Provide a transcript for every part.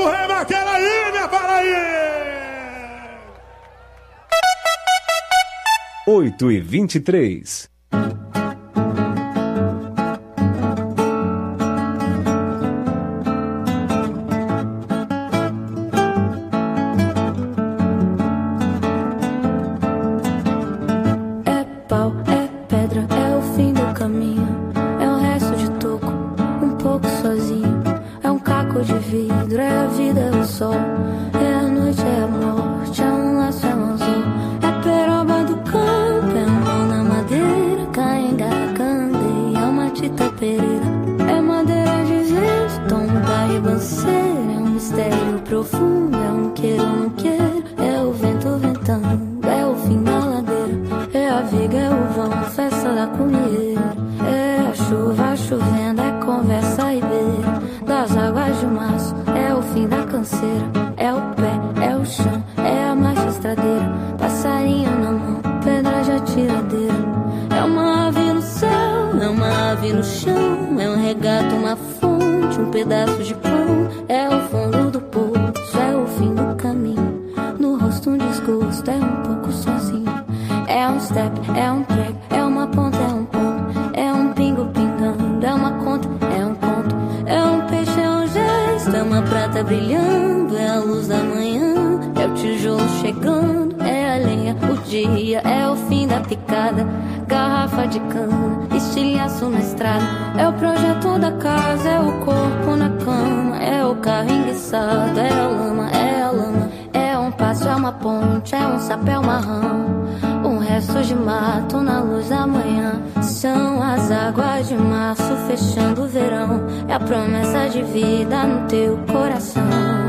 rema aquela aí, minha Paraíba! 8h23. É pau, é pedra, é o fim do caminho. É um resto de toco, um pouco sozinho. É um caco de vidro, é a vida, é o sol. É a noite, é a morte, é um laço, é um anzol. É peroba do campo, é um pão na madeira. Caenga, candeia, é uma tita pereira. É madeira de vento, tom da ribanceira. É um mistério profundo, é um queiro, não queiro. É o vento ventando, é o fim da ladeira. É a viga, é o vão, festa da comieira. É a chuva chovendo, é conversa e beira. Das águas de março, é o fim da canseira. É o pé, é o chão, é a marcha estradeira. Passarinho na mão, pedra de atiradeira. É uma ave no céu, é uma ave no chão. É um regato, uma fonte, um pedaço de pão. É o fundo do poço, é o fim do caminho. No rosto um desgosto, é um pouco sozinho. É um step, é um prego, é uma ponta, é um ponto. É um pingo pingando, é uma conta, é um conto. É um peixe, é um gesto, é uma prata brilhando. É a luz da manhã, é o tijolo chegando. É a lenha, o dia, é o fim da picada. Garrafa de cana, estilhaço na estrada. É o projeto da casa, é o corpo na cama. É o carro enguiçado, é a lama, é a lama. É um passo, é uma ponte, é um sapo, é uma rama. Um resto de mato na luz da manhã. São as águas de março fechando o verão. É a promessa de vida no teu coração.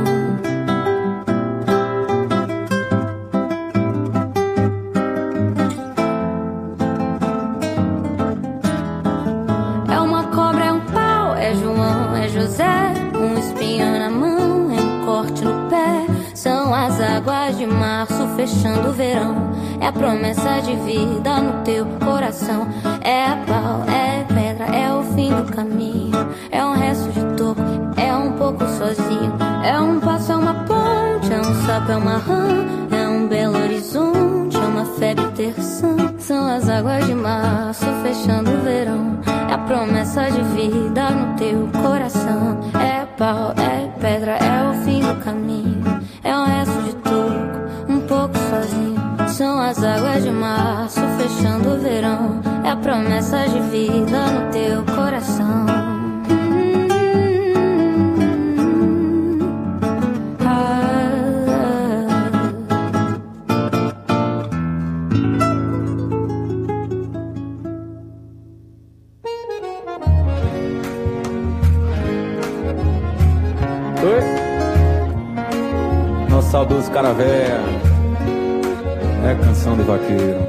É uma cobra, é um pau, é João, é José. Um espinho na mão, é um corte no pé. São as águas de março fechando o verão. É a promessa de vida no teu coração. É pau, é pedra, é o fim do caminho. É um resto de toco, é um pouco sozinho. É um passo, é uma ponte, é um sapo, é uma rã. É um belo horizonte, é uma febre terçã. São as águas de março fechando o verão. É a promessa de vida no teu coração. É pau, é pedra, é o fim do caminho. É um resto de toco, um pouco sozinho. São as águas de março fechando o verão. É a promessa de vida no teu coração. Nosso saudoso Caravela. É canção de vaqueiro.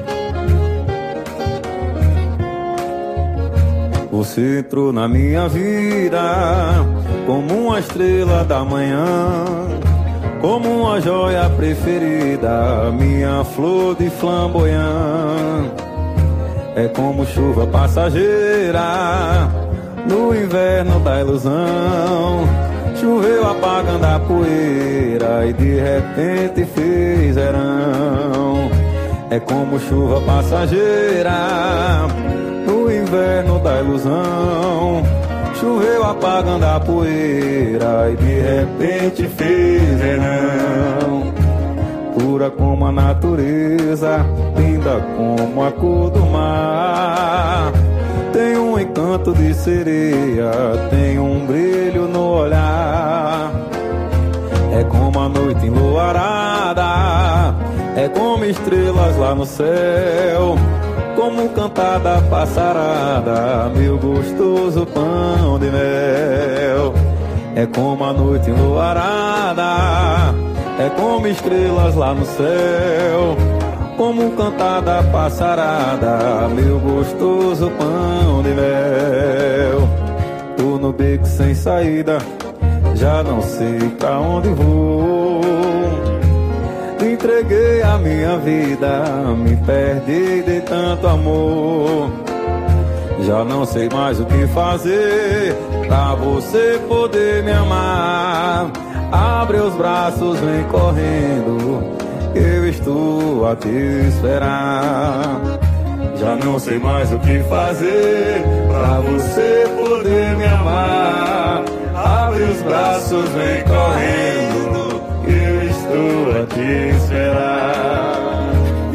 Você entrou na minha vida como uma estrela da manhã, como uma joia preferida, minha flor de flamboyant. É como chuva passageira no inverno da ilusão. Choveu apagando a poeira e de repente fez verão. É como chuva passageira no inverno da ilusão. Choveu apagando a poeira e de repente fez verão. Pura como a natureza, linda como a cor do mar. Tem um encanto de sereia, tem um brilho no olhar. É como a noite enluarada, é como estrelas lá no céu, como cantar da passarada, meu gostoso pão de mel. É como a noite enluarada, é como estrelas lá no céu, como cantar da passarada, meu gostoso pão de mel. Tô no beco sem saída, já não sei pra onde vou. Entreguei a minha vida, me perdi de tanto amor. Já não sei mais o que fazer pra você poder me amar. Abre os braços, vem correndo, eu estou a te esperar. Já não sei mais o que fazer pra você poder me amar. Abre os braços, vem correndo, eu estou a te esperar.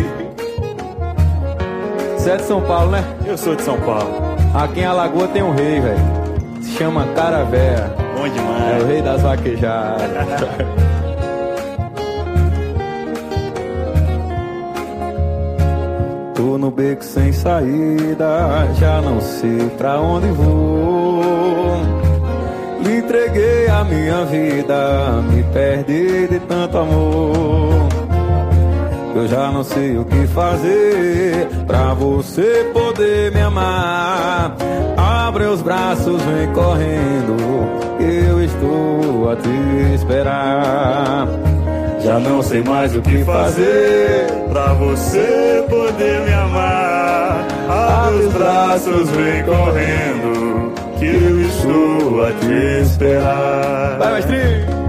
Você é de São Paulo, né? Eu sou de São Paulo. Aqui em Alagoas tem um rei, velho. Se chama Caravera. Bom demais. É o rei das vaquejadas. Tô no beco sem saída, já não sei pra onde vou. Lhe entreguei a minha vida, me perdi de tanto amor. Eu já não sei o que fazer pra você poder me amar. Abre os braços, vem correndo, eu estou a te esperar. Já não sei mais o que fazer pra você poder me amar. Abre os braços, vem correndo, que eu estou a te esperar. Vai, mestrinho!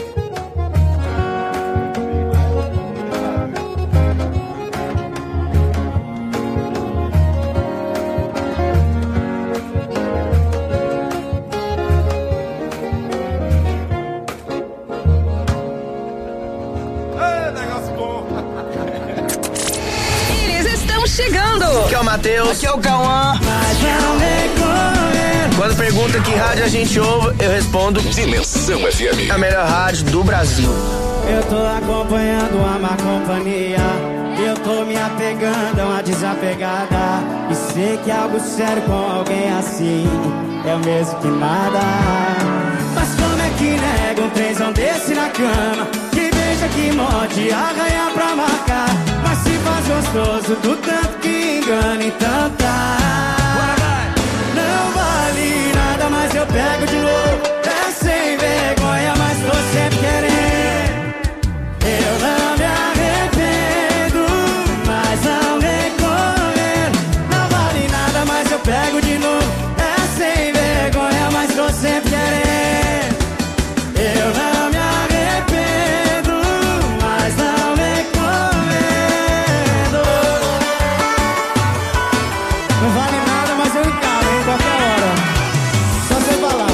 Aqui é o Matheus. Aqui é o Cauã. Quando pergunta que rádio a gente ouve, eu respondo Dimensão FM, a melhor rádio do Brasil. Eu tô acompanhando a má companhia, eu tô me apegando a uma desapegada, e sei que algo sério com alguém assim é o mesmo que nada. Mas como é que nega um trenzão desse na cama, que beija, que morde, arranha pra marcar, mas se faz gostoso do tanto que engana, então tá. Não vale nada, mas eu pego de novo. É sem vergonha, mas tô sempre querendo. Eu não me arrependo, mas não recomendo. Não vale nada, mas eu pego de novo. É sem vergonha, mas tô sempre querendo. Eu não me arrependo, mas não recomendo. Não vale nada, mas eu encaro em qualquer hora. Só você falar.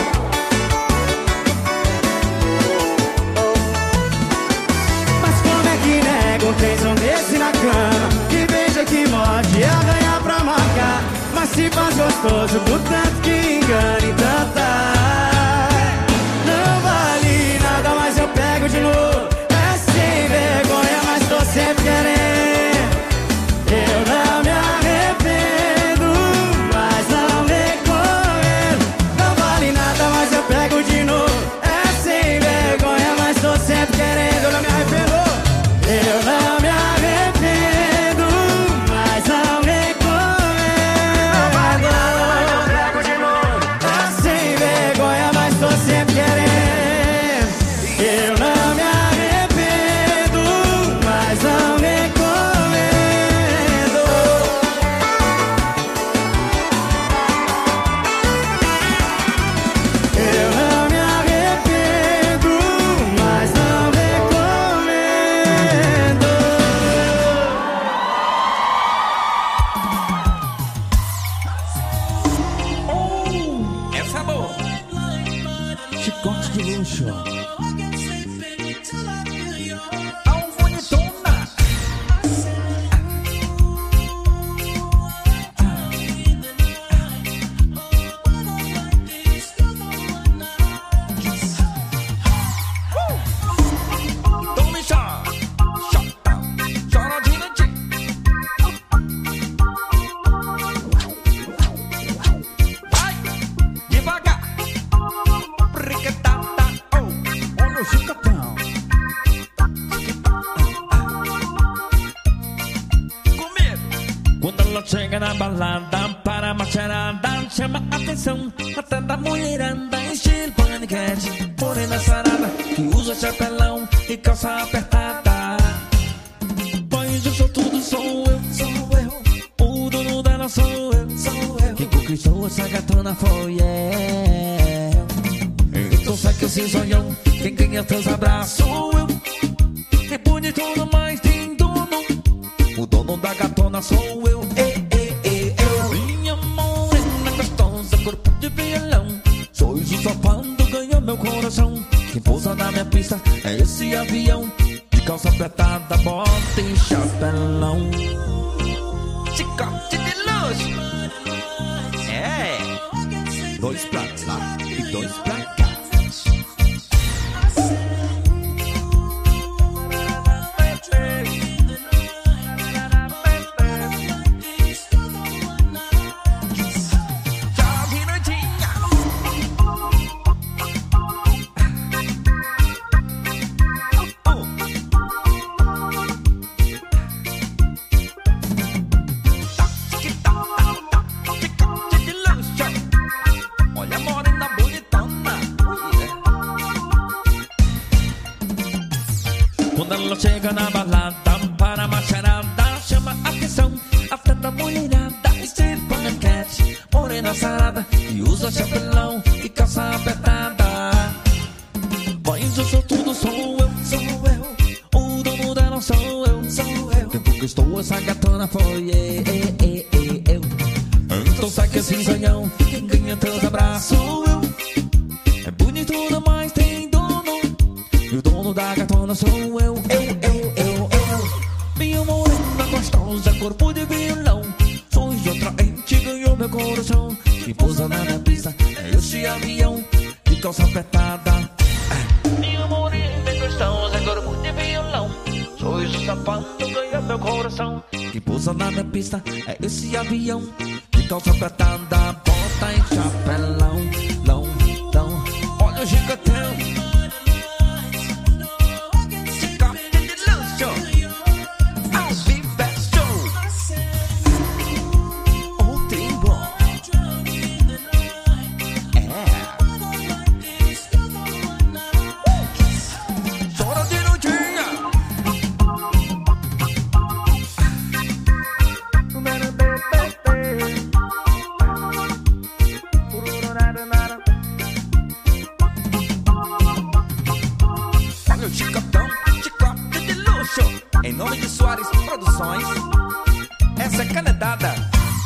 Mas como é que nega um trenzão desse na cama, que beija, que morde, arranha pra marcar, mas se faz gostoso do tanto que engana, então tá. Não vale nada, mas eu pego de novo. É sem vergonha, mas tô sempre querendo. Eu não me arrependo, mas não recomendo. Não vale nada, mas eu pego de novo. É sem vergonha, mas tô sempre querendo. Eu não me arrependo. Eu não me arrependo, mas não recomendo. Não vale nada, mas eu pego de novo. É sem vergonha, mas tô sempre querendo. Eu não me arrependo, mas não recomendo. Eu não me arrependo, mas não recomendo. essa é boa. Chicote de luxo. Tome chá, chota, choradinha de. Vai, devagar. Priquetata, oh. Olha o chicotão. Comigo. Quando ela chega na balada, para a macharada, chama a atenção até da mulherada, estilo paniquete, morena sarada, que usa chapelão e calça apertada. Pois eu sou tudo, sou eu. O dono dela sou eu. Quem conquistou essa gatona foi eu. Eu tô sabe que esse sonhão, quem ganha teus abraços sou eu. É bonito, mas tem dono. O dono da gatona sou eu. Minha morena gostosa, corpo de violão. Sorriso sopando, ganhou meu coração. Quem pousa na minha pista é esse avião. De calça apertada, bota e chapelão. Chicote de luxo. É. 2 pra lá e 2 pra cá. Chega na balada, para a macharada, chama a atenção, até da mulherada, estilo panquete, morena sarada, que usa chapelão e calça apertada. Mas eu sou tudo, sou eu, o dono dela sou eu. Quem conquistou essa gatona foi eu. Então sai que esse sonhão, quem ganha teus abraços sou eu. É bonito, mas tem dono, e o dono da gatona sou eu. Minha morena gostosa, corpo de violão. Sorriso atraente, ganhou meu coração. Quem pousa na minha pista é esse avião de calça apertada. Minha morena gostosa, corpo de violão. Sorriso safado, ganhou meu coração. Quem pousa na minha pista é esse avião de calça apertada. Bota em chapelão, lão. Olha o gigantão. Em nome de Soares Produções, essa é canetada.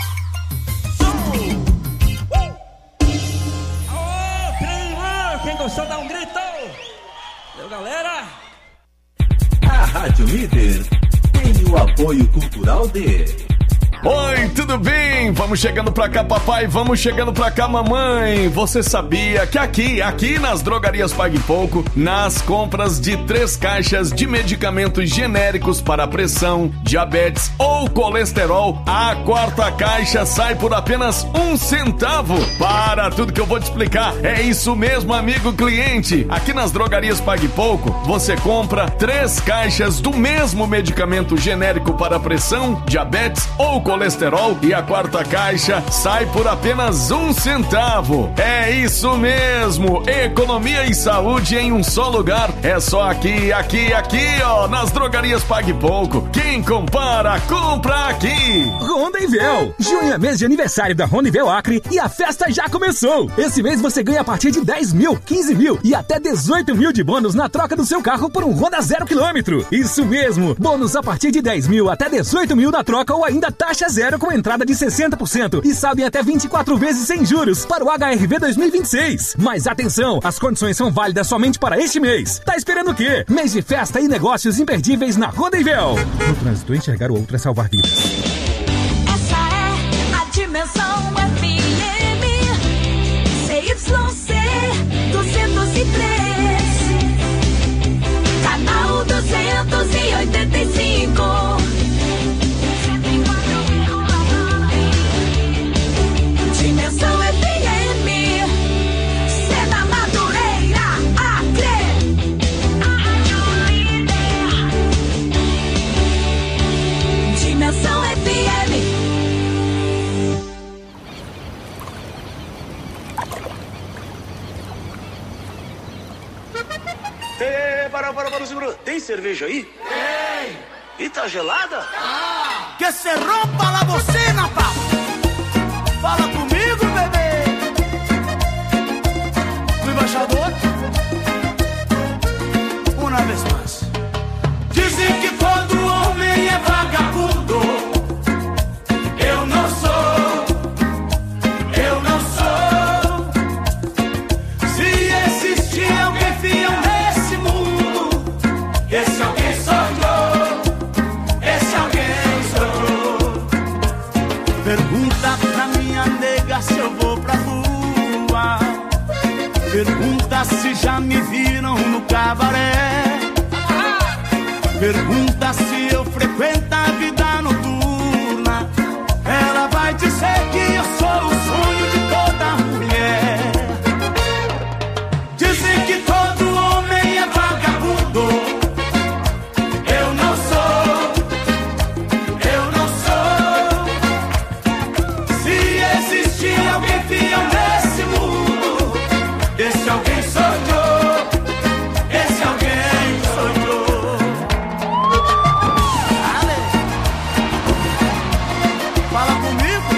Quem gostou dá um grito. Valeu, galera. A Rádio Líder tem o apoio cultural de... Oi, tudo bem? Vamos chegando pra cá, papai, vamos chegando pra cá, mamãe. Você sabia que aqui nas drogarias Pague Pouco, nas compras de 3 caixas de medicamentos genéricos para pressão, diabetes ou colesterol, a 4ª caixa sai por apenas 1 centavo. Para tudo que eu vou te explicar, é isso mesmo, amigo cliente. Aqui nas drogarias Pague Pouco, você compra 3 caixas do mesmo medicamento genérico para pressão, diabetes ou colesterol e a 4ª caixa sai por apenas 1 centavo. É isso mesmo, economia e saúde em um só lugar. É só aqui, ó, nas drogarias Pague Pouco. Quem compara, compra aqui. Rondevel, junho é mês de aniversário da Rondevel Acre e a festa já começou. Esse mês você ganha a partir de 10 mil, 15 mil e até 18 mil de bônus na troca do seu carro por um Honda 0 km. Isso mesmo, bônus a partir de 10 mil até 18 mil na troca ou ainda taxa zero com entrada de 60% e saldo em até 24 vezes sem juros para o HRV 2026. Mas atenção, as condições são válidas somente para este mês. Tá esperando o quê? Mês de festa e negócios imperdíveis na Rondevel. No trânsito, enxergar o outro é salvar vidas. Essa é a Dimensão FM CYC 203, canal 285. Dimensão FM, Cena Madureira, Acre. Dimensão FM. Para, segura. Tem cerveja aí? Tem. E tá gelada? Ah. Que se rompa la bocina, pá. Fala comigo, bebê. O embaixador se já me viram no cabaré. Pergunta se eu frequento a vida noturna. Ela vai dizer que eu sou o sonho de toda mulher. Dizem que todo homem é vagabundo. Eu não sou. Se existir alguém fiel nesse mundo, esse alguém sou eu. Esse alguém sou eu. Fala comigo.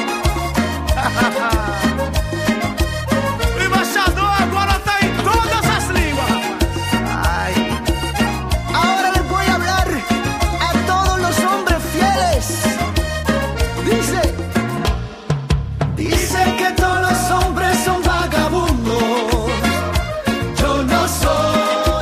O embaixador agora tá em todas as línguas. Ay. Ahora les voy a hablar a todos los hombres fieles. Dice que todos los hombres son vagabundos. Yo no soy.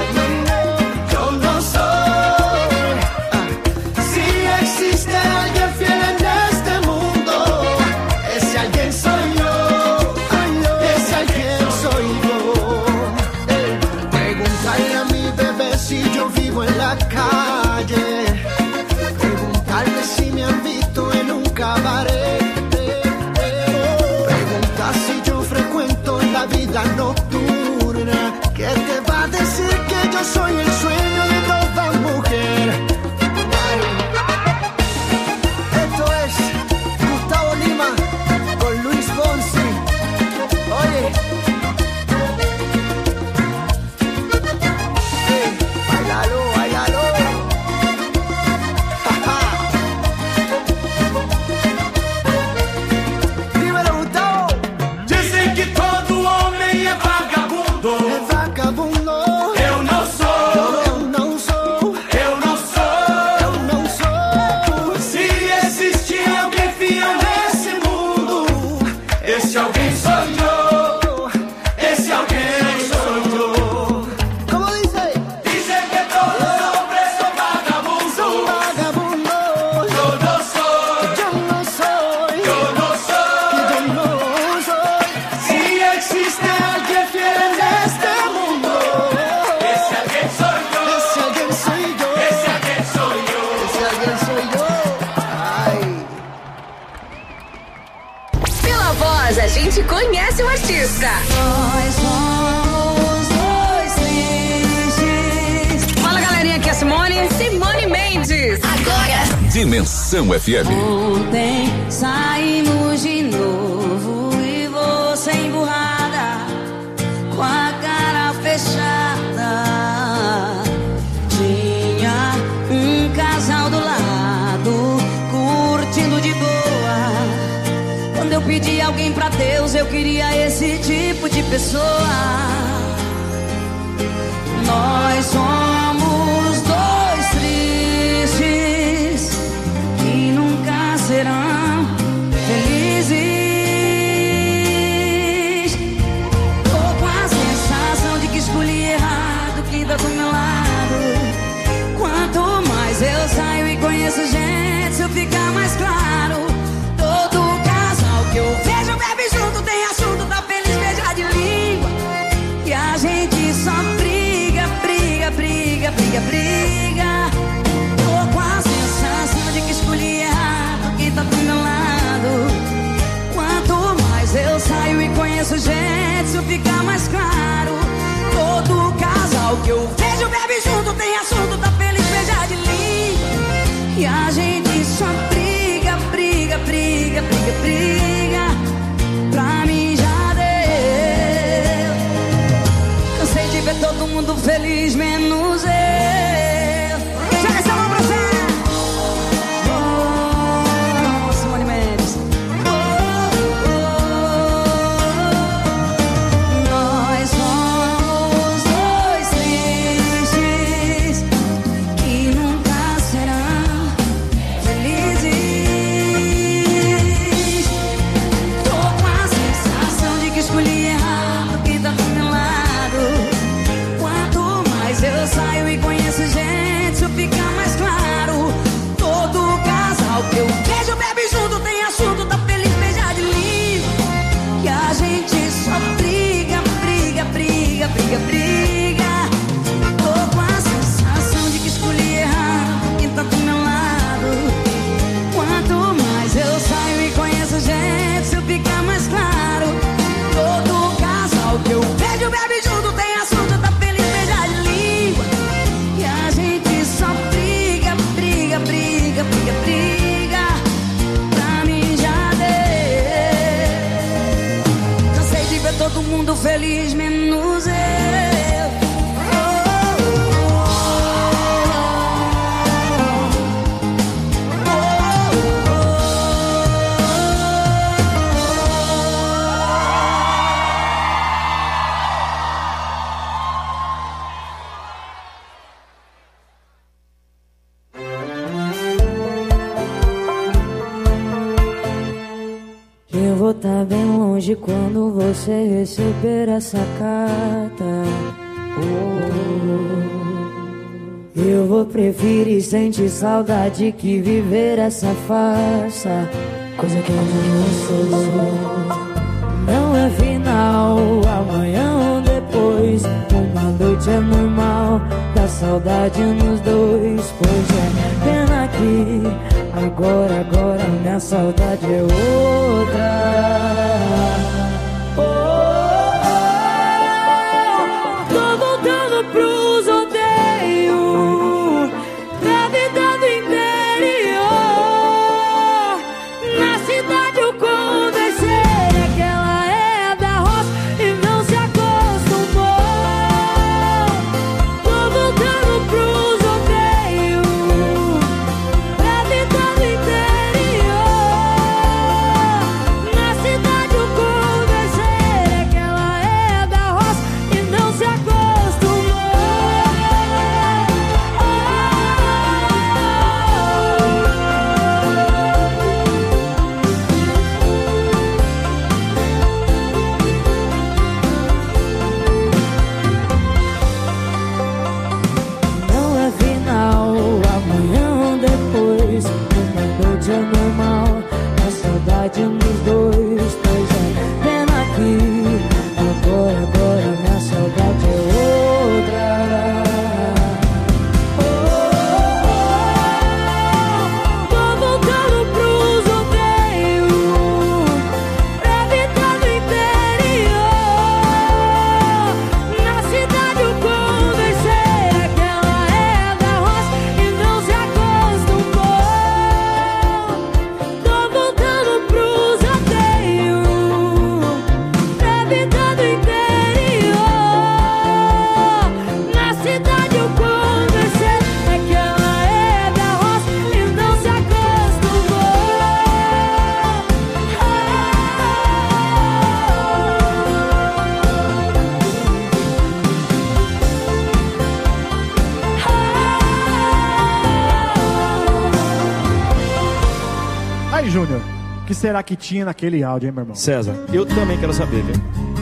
Si existe alguien fiel en este mundo, ese alguien soy yo. Ese alguien soy yo. Preguntarle a mi bebé si yo vivo en la calle. Preguntarle si me han visto en un cabaret. Preguntar si yo frecuento la vida nocturna. ¿Qué te va a decir que yo soy el sueño de toda mujer? Ay. Esto es Gustavo Lima con Luis Fonsi. Oye. Hey, bailalo, bailalo. Ajá. Dímelo, Gustavo. Dizem que todo homem é vagabundo. Es vagabundo. Eu não sou. Eu não sou. Eu não sou. Eu não sou. Se existir alguém fiel nesse mundo, esse alguém sou eu. Esse alguém sou eu. ¿Cómo dice? Dizem que todos os homens são vagabundos. Son vagabundos. Eu não sou. Yo no soy. Eu não sou. Yo no soy. Se existe alguém fiel neste mundo, esse alguém sou eu. Ese alguien soy yo. Esse alguém sou eu. Ese alguien soy yo. Ay. Pela voz, a gente conhece o artista. Nós somos dois tristes. Fala, galerinha, aqui é a Simone Mendes. Agora. Dimensão FM. Ontem saímos de novo e você emburrada, com a cara fechada. Tinha um casal do lado, curtindo de boa. Quando eu pedi alguém pra Deus, eu queria esse tipo de pessoa. Nós somos dois tristes que nunca serão felizes. Tô com a sensação de que escolhi errado quem tá do meu lado. Quanto mais eu saio e conheço gente, isso fica mais claro. Todo casal que eu vejo bebe junto, tem assunto, tá feliz, beija de língua. E a gente só briga, briga, briga, briga, briga. Tô com a sensação de que escolhi errado quem tá do meu lado. Quanto mais eu saio e conheço gente, isso fica mais claro. Todo casal que eu vejo bebe junto, tem assunto, tá feliz, beija de língua. E a gente só briga, briga, briga, briga, briga. Pra mim já deu. Cansei de ver todo mundo feliz, menos eu. Joga essa mão pra você. Oh, Simone Mendes. Nós somos dois tristes que nunca serão felizes. Tô com a sensação de que escolhi errado quem tá do meu lado. Quanto mais eu saio e conheço gente, Hoje quando você receber essa carta, eu vou preferir sentir saudade que viver essa farsa, coisa que eu não sou. Não é final, amanhã ou depois, uma noite é normal, dá saudade nos dois. Pois é, pena que agora minha saudade é outra. Tô voltando pros odeios, pra vida do interior. Na cidade eu conversei que ela é da roça e não se acostumou. Tô voltando pros odeios, pra vida do interior. Na cidade eu conversei que ela é da roça e não se acostumou. Não é final, amanhã ou depois, uma noite é normal, a saudade nos dois. Pois é, pena que agora minha saudade é outra. Tô voltando pros odeios, pra vida do interior. Na cidade eu conversei que ela é da roça e não se acostumou. Tô voltando pros odeios, pra vida do interior. Na cidade eu conversei que ela é da roça e não se acostumou. Aí, Júnior, o que será que tinha naquele áudio, hein, meu irmão? César, eu também quero saber, viu?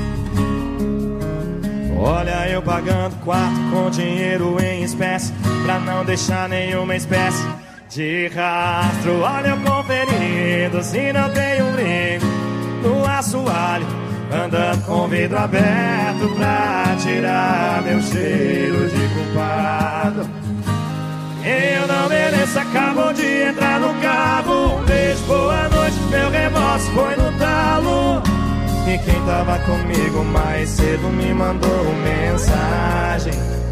Olha eu pagando quarto com dinheiro em espécie, pra não deixar nenhuma espécie de rastro. Olha eu conferindo se não tem um brinco no assoalho, andando com vidro aberto pra tirar meu cheiro de culpado. Eu não mereço, acabou de entrar no carro. Um beijo, boa noite, meu remorso foi no talo. E quem tava comigo mais cedo me mandou mensagem.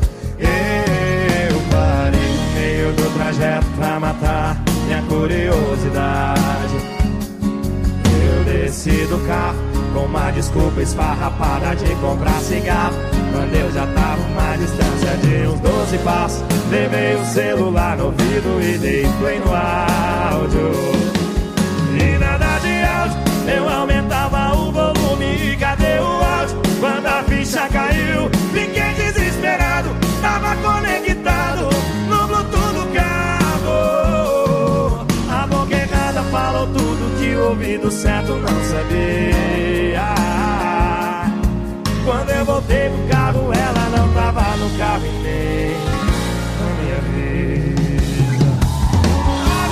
Eu parei no meio do trajeto pra matar minha curiosidade. Eu desci do carro com uma desculpa esfarrapada de comprar cigarro, quando eu já tava uma distância de uns 12 passos. Levei o celular no ouvido e dei play no áudio. E nada de áudio, eu aumentava o volume e cadê o áudio? Quando a ficha caiu, fiquei desesperado. Tava conectado no Bluetooth do carro. A boca errada falou tudo que o ouvido certo não sabia. Quando eu voltei pro carro, ela não tava no carro e nem na minha vida. Ah,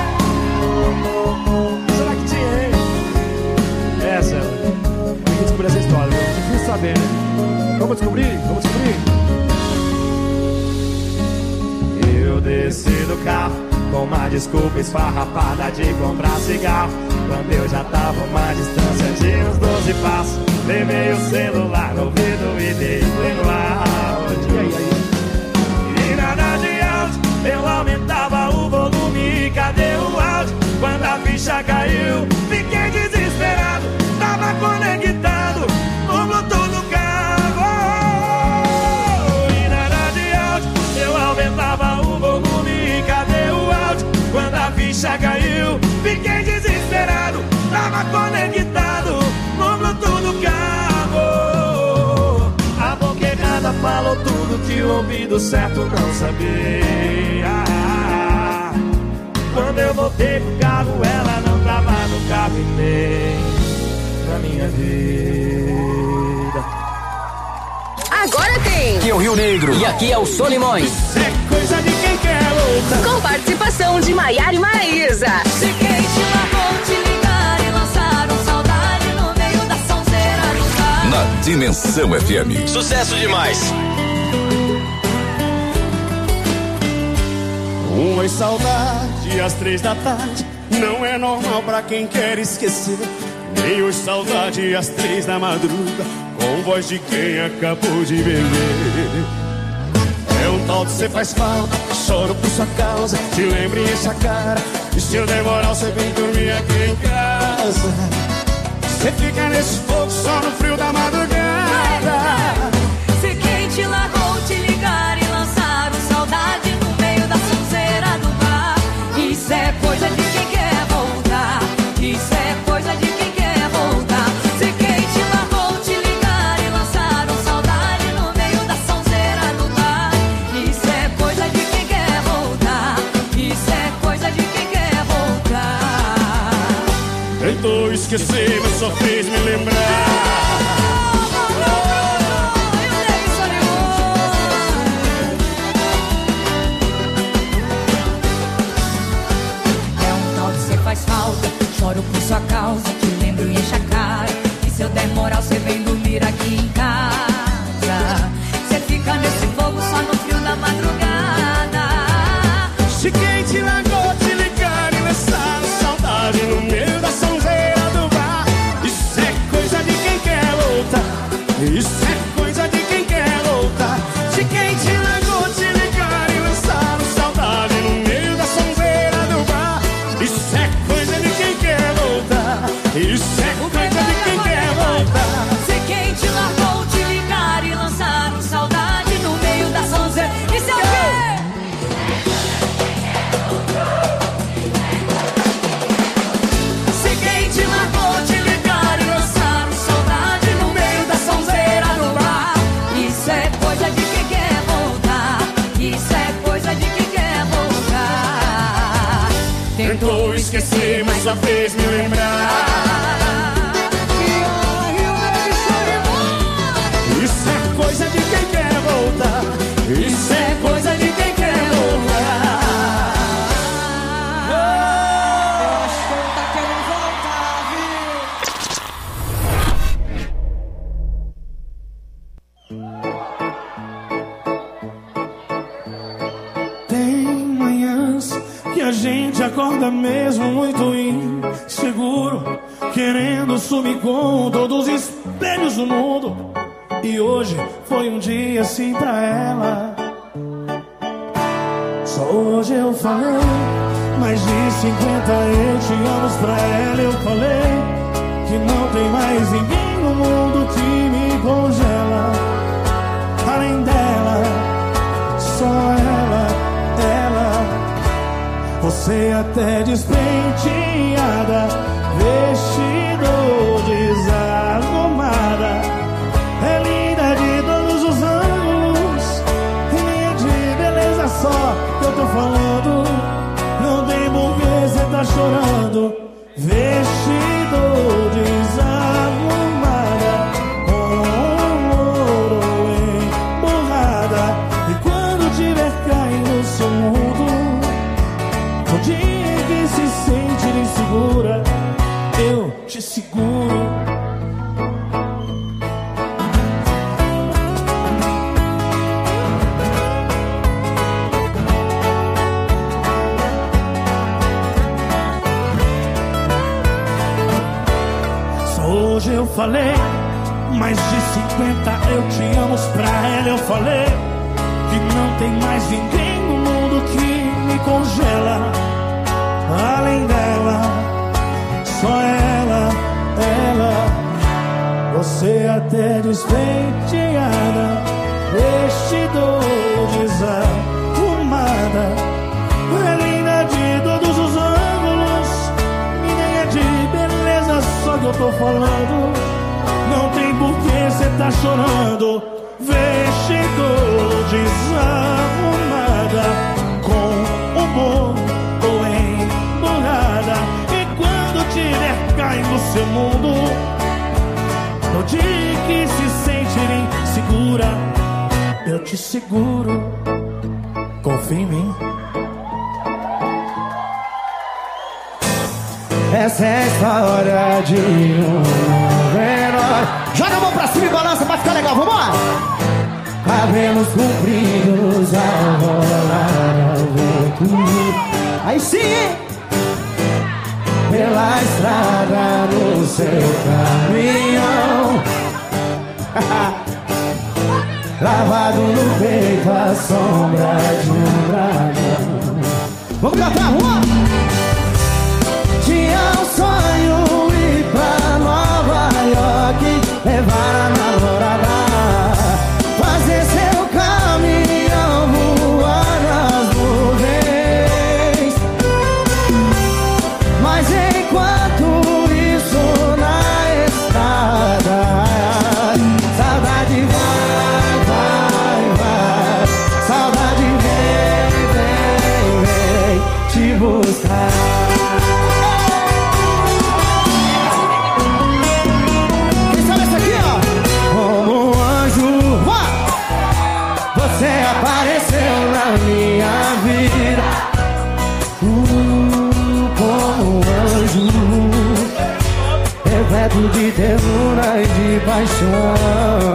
meu Deus! Será que tinha, hein? Essa, tem que descobrir essa história, viu? Difícil saber, né? Vamos descobrir? Vamos descobrir? Eu desci do carro com uma desculpa esfarrapada de comprar cigarro, quando eu já tava uma distância de uns 12 passos. Levei o celular no ouvido e dei play no áudio. E nada de áudio, eu aumentava o volume e cadê o áudio? Quando a ficha caiu, fiquei desesperado. Tava conectado no Bluetooth do carro. E nada de áudio, eu aumentava o volume e cadê o áudio? Quando a ficha caiu, fiquei desesperado. Tava conectado no Bluetooth do carro. A boca errada falou tudo que o ouvido certo não sabia. Quando eu voltei pro carro, ela não tava no carro e nem na minha minha vida. Agora tem Aqui é o Rio Negro e aqui é o Solimões. Isso é coisa de quem quer luta. com participação de Maiara e Maraísa. Se quem te largou te ligar e lançaram saudade no meio da sonzeira do bar. Na Dimensão FM. Sucesso demais. Uma saudade às 3 da tarde não é normal pra quem quer esquecer. Nem hoje saudade às 3 da madruga, com voz de quem acabou de beber. É um tal de cê faz falta, choro por sua causa, te lembro e enche a cara. E se eu demorar você vem dormir aqui em casa. Cê fica nesse fogo só no frio da madrugada. Se quem te largou te ligar e lançaram saudade no meio da sonzeira do bar. Isso é coisa de quem quer voltar. Isso é coisa de quem quer voltar. Se quem te largou te ligar e lançaram saudade no meio da sonzeira do bar. Isso é coisa de quem quer voltar. Isso é coisa de quem quer voltar. Tentou esquecer, mas só fez me lembrar. Faz falta, choro por sua causa, te lembro e enche a cara. E se eu der moral, cê vem dormir aqui em casa. Cê fica nesse fogo só no frio da madrugada. Se quem te largou te ligar e lançar saudade no meio da sonzeira do bar. Isso é coisa de quem quer lutar. Isso é coisa de quem quer lutar. Se quem te largou te ligar e lançar saudade no meio da sonzeira do bar. Isso é coisa de quem quer voltar. Isso é coisa de quem quer voltar. Se quem te largou te ligar e lançaram saudade no meio da sonzeira. Isso é o quê? Se quem te largou te ligar e lançaram saudade no meio da sonzeira do bar. Isso é coisa de quem quer voltar. Isso é coisa de quem quer voltar. Tentou esquecer, mas só fez me lembrar. Isso é coisa de quem quer voltar. Isso é coisa de quem quer voltar. Eu acho que ele tá querendo voltar, viu? Tem manhãs que a gente acorda mesmo muito inseguro, querendo sumir com todos os espelhos do mundo. E hoje foi um dia assim pra ela. Só hoje eu falei mais de 50 eu te amo pra ela. Eu falei que não tem mais ninguém no mundo que me congela. Além dela, só ela. Você até despenteada, vestido desarrumada. É linda de todos os ângulos, e nem é de beleza só que eu tô falando. Não tem por que cê tá chorando. Vestido desarrumada, com ouro emburrada. E quando tiver caindo no seu mundo, no dia em que se sente insegura, eu te seguro. Só hoje eu falei mais de 50 eu te amo pra ela. Eu falei que não tem mais ninguém no mundo que me congela. Além dela, só ela. Você até despenteada, vestido desarrumada. É linda de todos os ângulos, e nem é de beleza só que eu tô falando. Não tem por que cê tá chorando. Vestido desarrumada, com humor emburrada. E quando tiver caindo no seu mundo, te seguro. Confia em mim. Essa é a história de um herói. Joga a mão pra cima e balança pra ficar legal, vambora! Cabelos compridos ao rolar ao vento. Aí sim! Pela estrada no seu caminhão. Lavado no peito a sombra de um dragão. Vamos cantar, rua! Tinha um sonho ir pra Nova York, levar a namorada, fazer seu caminhão voar nas nuvens. Mas enquanto isso na estrada, saudade vai, vai, vai. Saudade vem, vem, vem te buscar. Apareceu na minha vida como um anjo, repleto de ternura e de paixão.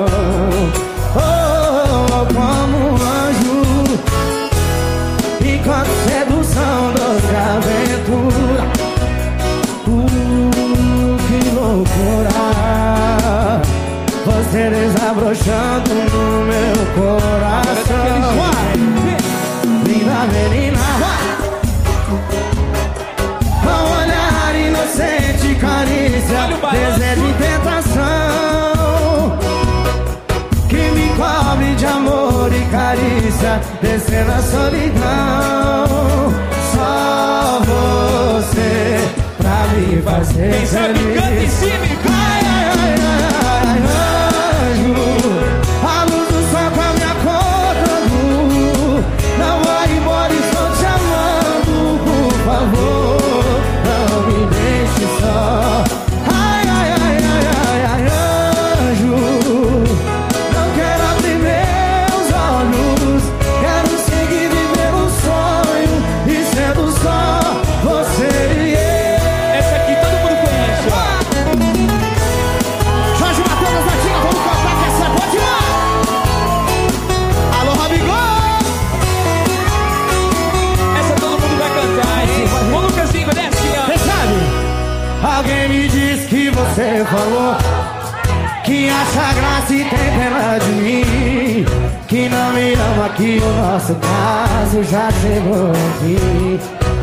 Oh, como um anjo, enquanto sedução, doce aventura. Que loucura, você desabrochando no meu coração. Linda menina, com olhar inocente, carícia, desejo e tentação, que me cobre de amor e carícia, descendo a solidão. Só você pra me fazer feliz. Quem sabe canta em cima e cai. A luz do sol com a minha cor, não vai embora, estou te amando. Por favor, não me deixe só. Ai, ai, ai, ai, ai, ai, anjo, não quero abrir meus olhos, quero seguir viver um sonho e sendo só você e eu. Essa aqui todo mundo conhece, ó. Jorge Matheus, Natinha, vamos cantar que essa é boa demais. Alô, Rabigol! Essa todo mundo vai cantar, hein? Ô, Lucasinho, desce, ó. Quem sabe? Alguém me disse que você falou que acha graça e tem pena de mim, que não me ama, que o nosso caso já chegou aqui.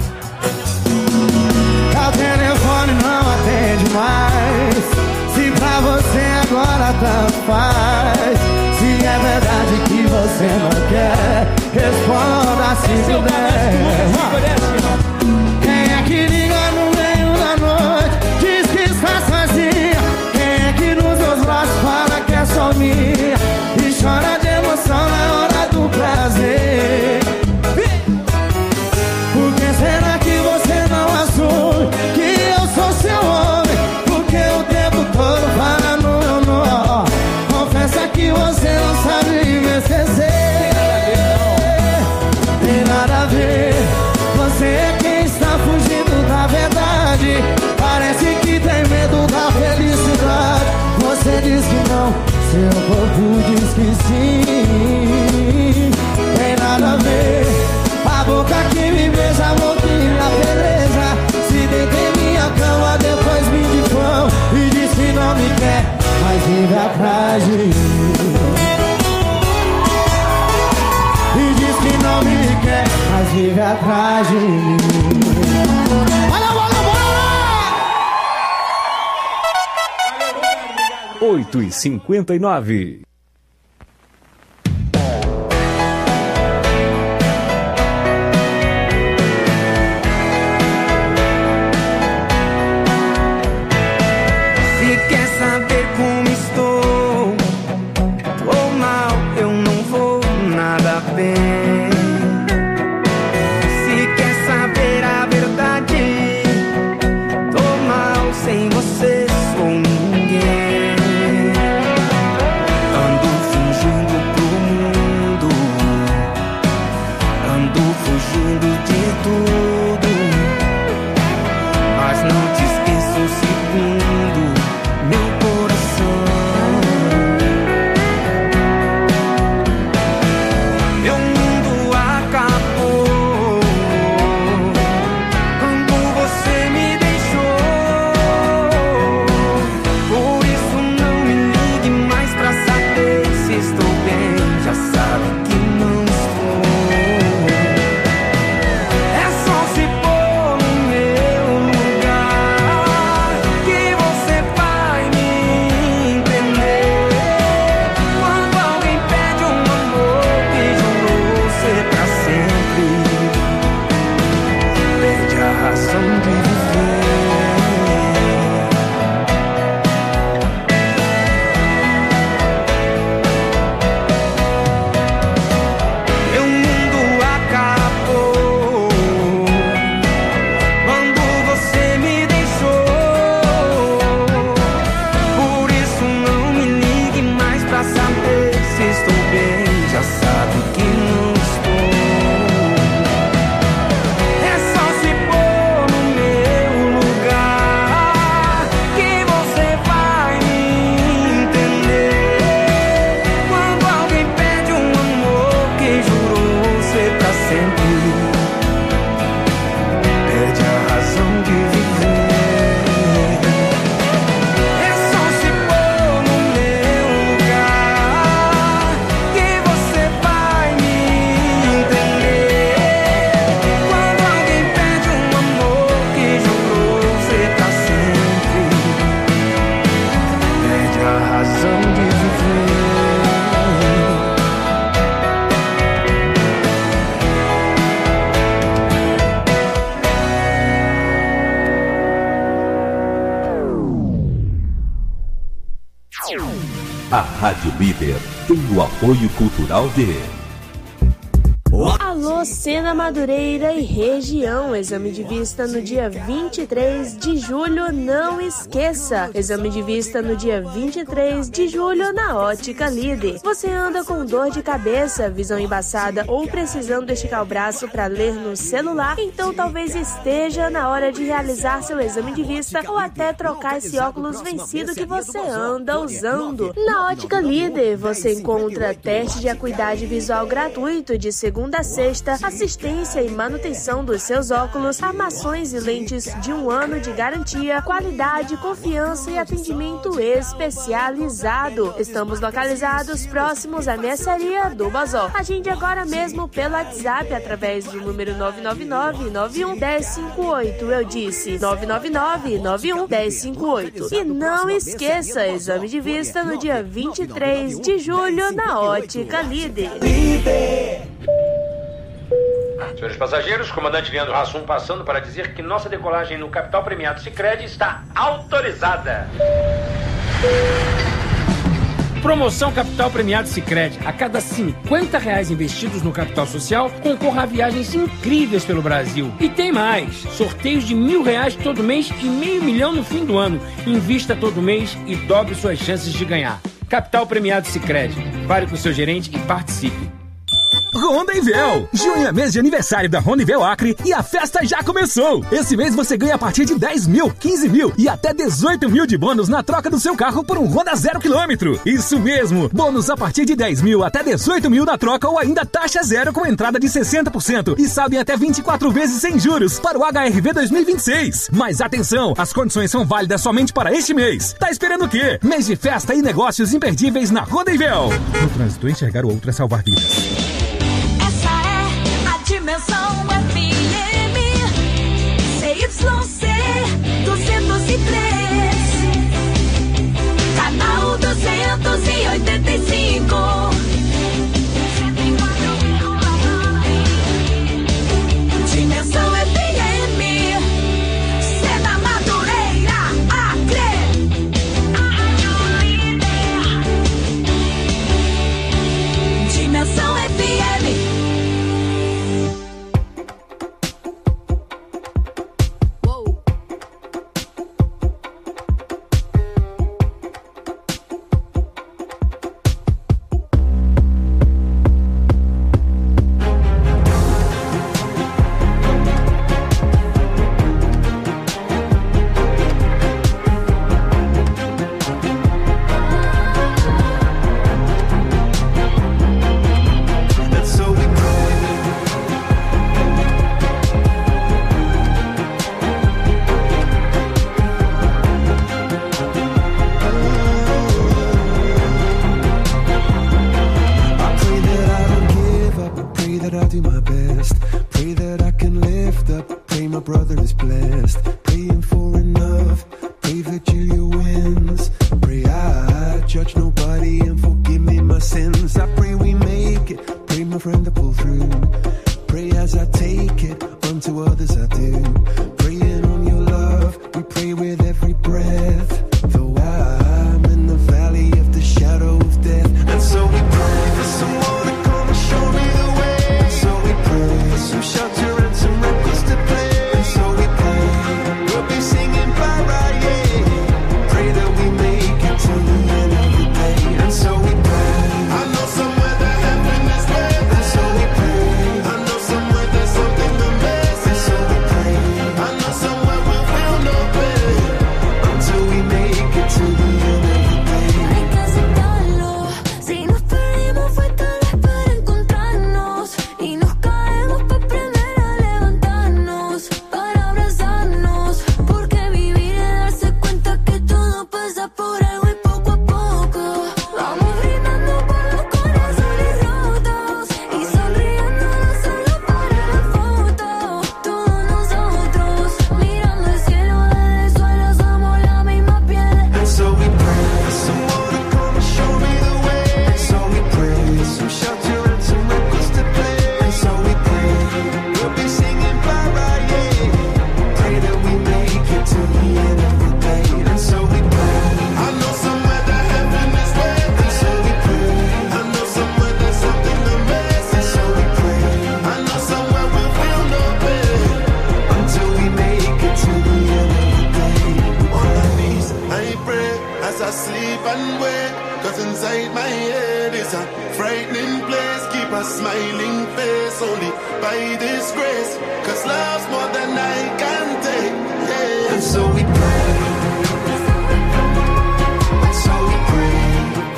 Que o telefone não atende mais, se pra você agora tanto faz. Se é verdade que você não quer, responda se puder. Quem é que liga no meio da noite, diz que está sozinha? Quem é que nos seus braços fala que é só minha e chora de emoção na hora do prazer? Por que será que você não assume que eu sou seu homem? Porque o tempo todo fala no meu nome. Confessa que você não sabe me esquecer. Tem nada a ver, você é quem está fugindo da verdade. Parece que tem medo da felicidade. Você diz que não, seu corpo diz que sim. Tem nada a ver, a boca que me beija, a boca que me apedreja. Se deita em minha cama, depois me difama e diz que não me quer, mas vive atrás de mim. E diz que não me quer, mas vive atrás de mim. Olha, bora, bora! 8h59. Se quer saber como estou, tô mal, eu não vou nada bem. Se quer saber a verdade, tô mal, sem você sou ninguém. Ando fingindo pro mundo A Rádio Líder tem o apoio cultural de... Alô, Sena Madureira e região. Exame de vista no dia 23 de julho, não esqueça. Exame de vista no dia 23 de julho na Ótica Líder. Você anda com dor de cabeça, visão embaçada ou precisando esticar o braço para ler no celular? Então talvez esteja na hora de realizar seu exame de vista ou até trocar esse óculos vencido que você anda usando. Na Ótica Líder você encontra teste de acuidade visual gratuito de segunda a sexta, assistência e manutenção dos seus óculos, armações e lentes de 1 ano de garantia, qualidade, confiança e atendimento especializado. Estamos localizados próximos à mercearia do Bazó. Agende agora mesmo pelo WhatsApp através do número 999-91-1058. Eu disse 999-91-1058. E não esqueça, exame de vista no dia 23 de julho na Ótica Líder. Senhores passageiros, comandante Leandro Hassum passando para dizer que nossa decolagem no Capital Premiado Sicredi está autorizada. Promoção Capital Premiado Sicredi. A cada R$50 investidos no capital social, concorra a viagens incríveis pelo Brasil. E tem mais, sorteios de R$1.000 todo mês e R$500 mil no fim do ano. Invista todo mês e dobre suas chances de ganhar. Capital Premiado Sicredi. Fale com o seu gerente e participe. Rondavel! Junho é mês de aniversário da Rondavel Acre e a festa já começou! Esse mês você ganha a partir de 10 mil, 15 mil e até 18 mil de bônus na troca do seu carro por um Honda 0 km. Isso mesmo! Bônus a partir de 10 mil até 18 mil na troca ou ainda taxa zero com entrada de 60% e saldo em até 24 vezes sem juros para o HRV 2026. Mas atenção, as condições são válidas somente para este mês. Tá esperando o quê? Mês de festa e negócios imperdíveis na Rondavel. No trânsito, enxergar o outro é salvar vidas. Dimensão FM CYC 203, canal 285, 104,9. Dimensão FM, Sena Madureira, Acre, a Rádio Líder. Dimensão FM. us only by this grace. Cause love's more than I can take. Yeah. And so we pray. And so we pray.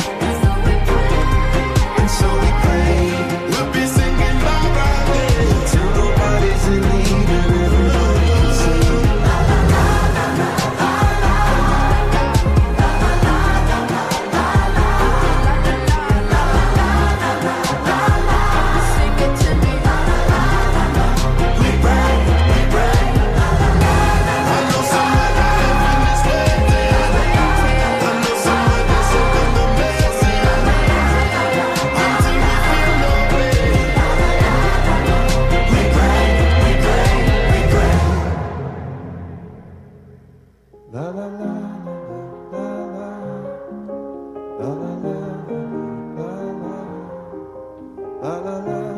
And so we pray. We'll be singing bye bye till nobody's in need and everybody sing. La la la la la la la la la la la. Sing it to me. La la la la la. We pray, we pray. La la la la. I know somebody heaven is waiting. I know somebody sitting the messy. Until we feel no pain. We pray, we pray, we pray. La la la la la la la la la la la la la.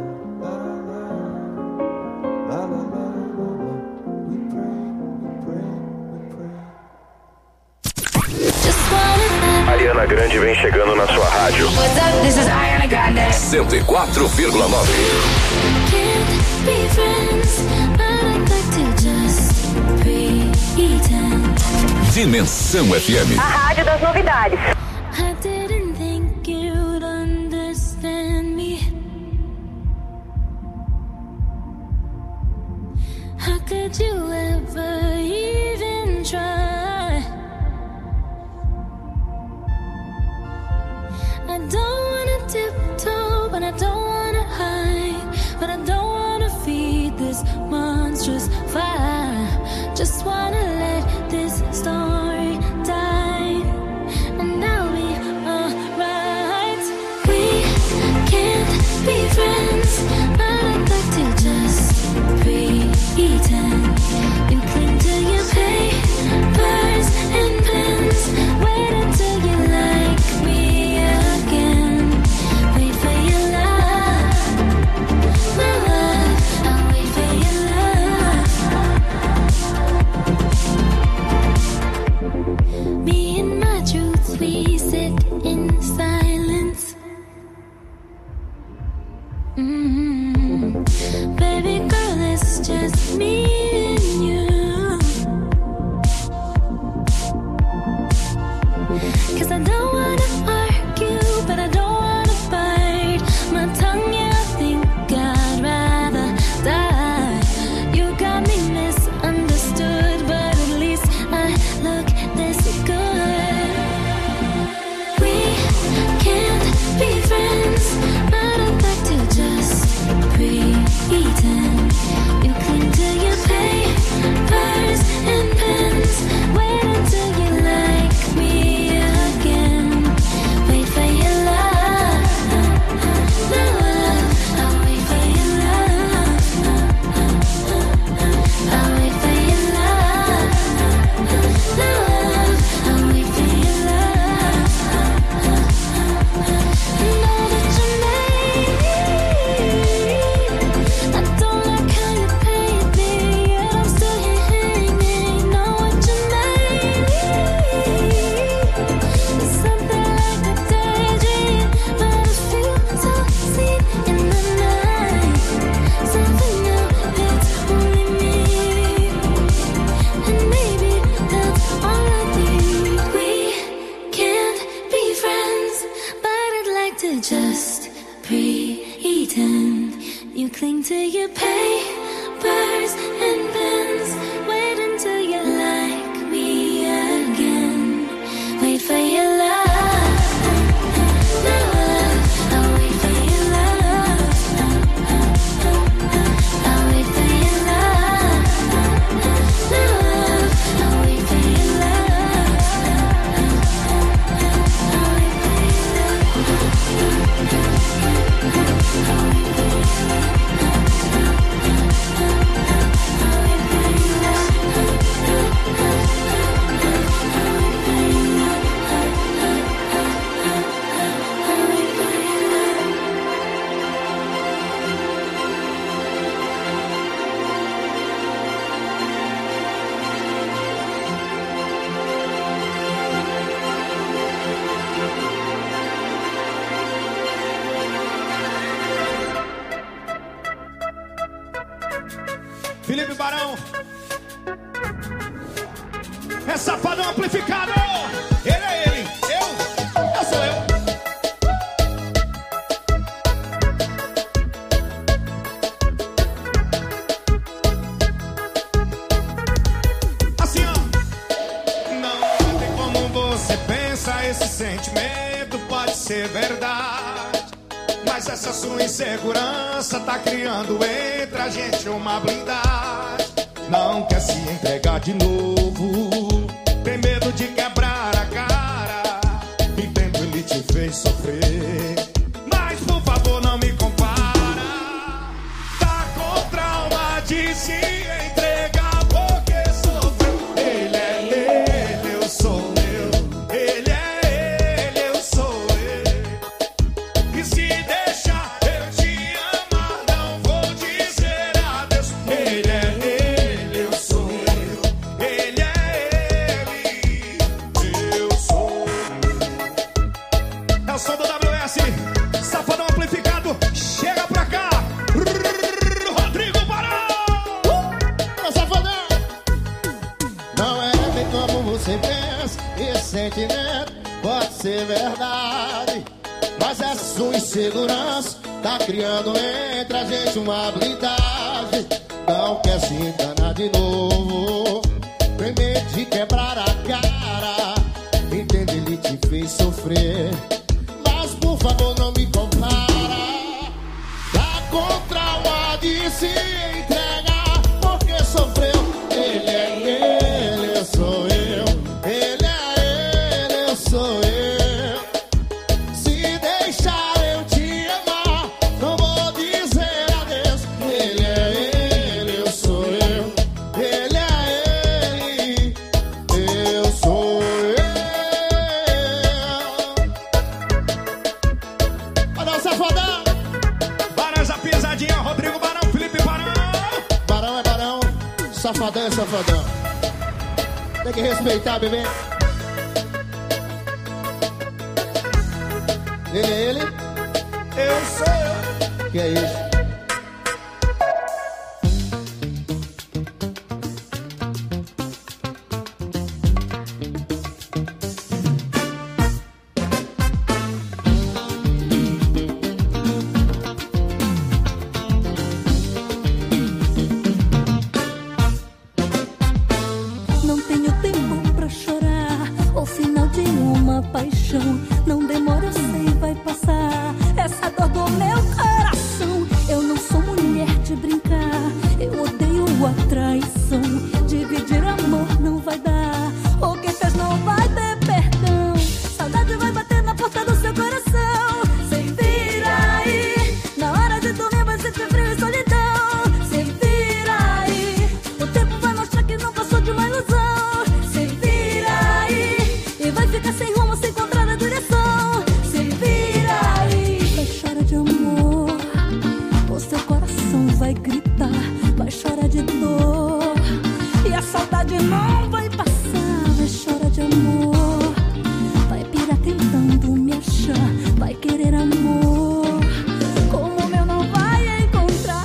Ariana Grande vem chegando na sua rádio. What's up? This is Ariana Grande. 104,9. Be friends, but I'd like to just pretend. Dimensão FM. A rádio das novidades. I didn't think you'd understand me. How could you ever even try? I don't wanna tiptoe, but I don't wanna hide. But I don't wanna feed this monstrous fire. Just wanna let this story die, and I'll be alright. We can't be friends, but I'd like to just pretend. You cling to your papers and pens. Wait until you like me again. Wait for your love, my love. I'll wait for your love. Me and my truth, we sit in silence. Baby girl, it's just me and you. 'Cause I don't wanna argue, but I don't wanna bite my tongue. Yeah, I think I'd rather die. You got me misunderstood, but at least I look this good. We can't be friends, but I'd like to just pretend. You cling to your papers and pens. Wait until you like me again. Wait for your love, my love. I'll wait for your love. I'll wait for your love, my love. I'll wait for your love. Know that you made me. I don't like how you paid me, yet I'm still here hanging. Know what you made me. It's something like a daydream, but I feel so seen in the night. Something new, it's only me, and maybe that's all I need. We can't be friends, but I'd like to just pretend. You cling to your papers and pens. Wait until you like me again. Wait for your love, my love. I'll wait for your love. I'll wait for your love, my love. I'll wait for your love. I'll wait for your Felipe Barão. É Safadão amplificado. Ele é ele, eu sou eu. Assim, ó. Não tem como você pensa, esse sentimento pode ser verdade, mas essa sua insegurança tá criando entre a gente uma blindagem. Não quer se entregar de novo, tem medo de quebrar a cara. Entendo, ele te fez sofrer, mas por favor não me compara. Tá com trauma de se entregar porque sofreu. Ele é ele, eu sou eu. Ele é ele, eu sou eu. E se deixar eu te amar, não vou dizer adeus. Ele é ele, eu sou eu. Ele é ele, eu sou eu. É o som do WS, Safadão amplificado. Chega pra cá, Rodrigo Barão. Ô, Safadão. Não é bem como você pensa, esse sentimento pode ser verdade, mas essa sua insegurança tá criando entre a gente uma blindagem. Não quer se enganar de novo, tem medo de quebrar a cara. Entende, ele te fez sofrer, mas por favor não me compara. Tá com trauma de se entregar porque sofreu. Ele é ele, eu sou eu. Ele é ele, eu sou eu. Se deixar eu te amar, não vou dizer adeus. Ele é ele, eu sou eu. Ele é ele, eu sou eu. Olha o Safadão. Barão, essa pisadinha, Rodrigo Barão, Felipe Barão. Barão é barão, Safadão é safadão. Tem que respeitar, bebê. Ele é ele, eu sou eu. Que é isso? Não tenho tempo pra chorar, o final de uma paixão. Não demora, eu sei, vai passar essa dor do meu coração. Eu não sou mulher de brincar, eu odeio a traição. Dividir amor não vai dar, o que fez não vai ter perdão. Saudade vai bater na porta do seu coração. Se vira aí, na hora de dormir vai sentir frio e solidão. Se vira aí, o tempo vai mostrar que não passou de uma ilusão. Se vira aí, e vai ficar sem rumo, sem encontrar a direção. Se vira aí, vai chorar de amor, o seu coração vai gritar, vai chorar de dor, e a saudade não vai passar. Vai chorar de amor, vai pirar tentando me achar, vai querer amor como o meu não vai encontrar.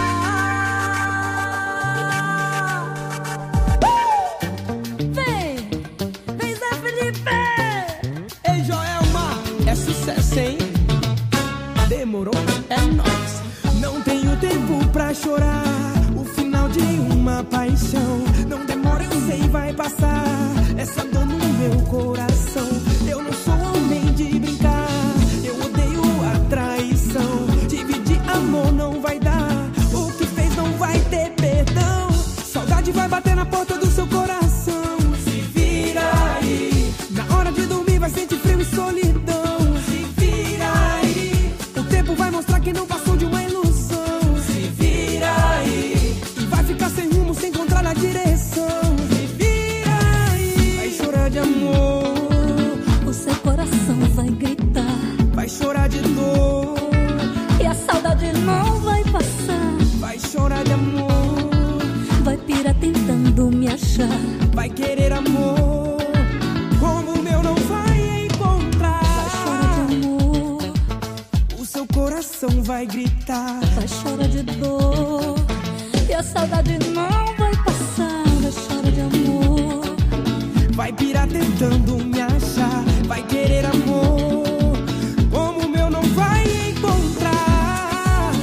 Vem Zé Felipe. Ei, Joelma, é sucesso, hein? Demorou? É nóis. Não tenho tempo pra chorar, o final de uma paixão. Não demora, eu sei, vai passar essa dor no meu coração. Eu não sou homem de brincar, eu odeio a traição. Dividir amor não vai dar, o que fez não vai ter perdão. Saudade vai bater na porta do seu coração. Se vira aí, na hora de dormir vai sentir frio e solidão. Se vira aí, o tempo vai mostrar que não passou de uma ilusão. Se vira aí, e vai ficar sem rumo, sem encontrar a direção. Se vira aí, vai chorar de amor, O seu coração vai gritar, vai chorar de dor, e a saudade não vai passar. vai chorar de amor, Vai pirar tentando me achar, vai querer amor como o meu não vai encontrar. vai chorar de amor, O seu coração vai gritar, vai chorar de dor, e a a saudade não vai passar, vai chorar de amor. Vai pirar tentando me achar, vai querer amor como o meu não vai encontrar.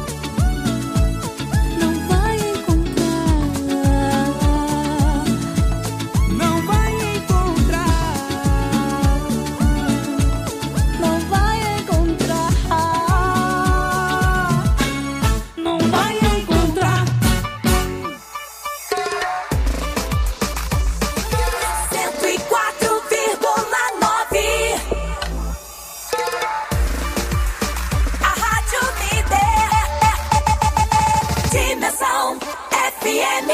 Não vai encontrar. Não vai encontrar. Não vai encontrar. Não vai encontrar. 104,9. A Rádio Líder. Dimensão FM.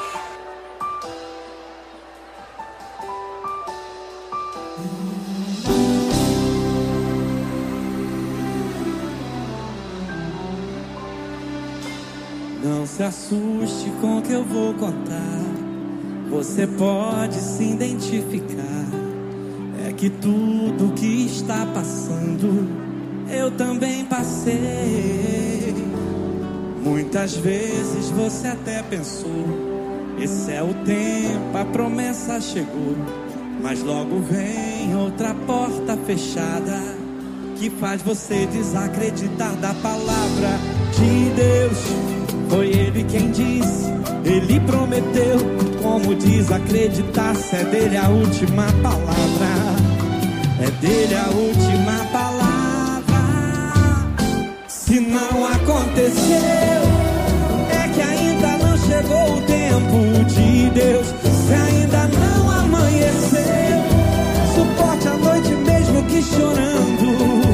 Não se assuste com o que eu vou contar. Você pode se identificar. É que tudo que está passando eu também passei. Muitas vezes você até pensou: esse é o tempo, a promessa chegou. Mas logo vem outra porta fechada que faz você desacreditar da palavra de Deus. Foi Ele quem disse, Ele prometeu. Como desacreditar se é dele a última palavra? É dele a última palavra. Se não aconteceu, é que ainda não chegou o tempo de Deus. Se ainda não amanheceu, suporte a noite mesmo que chorando.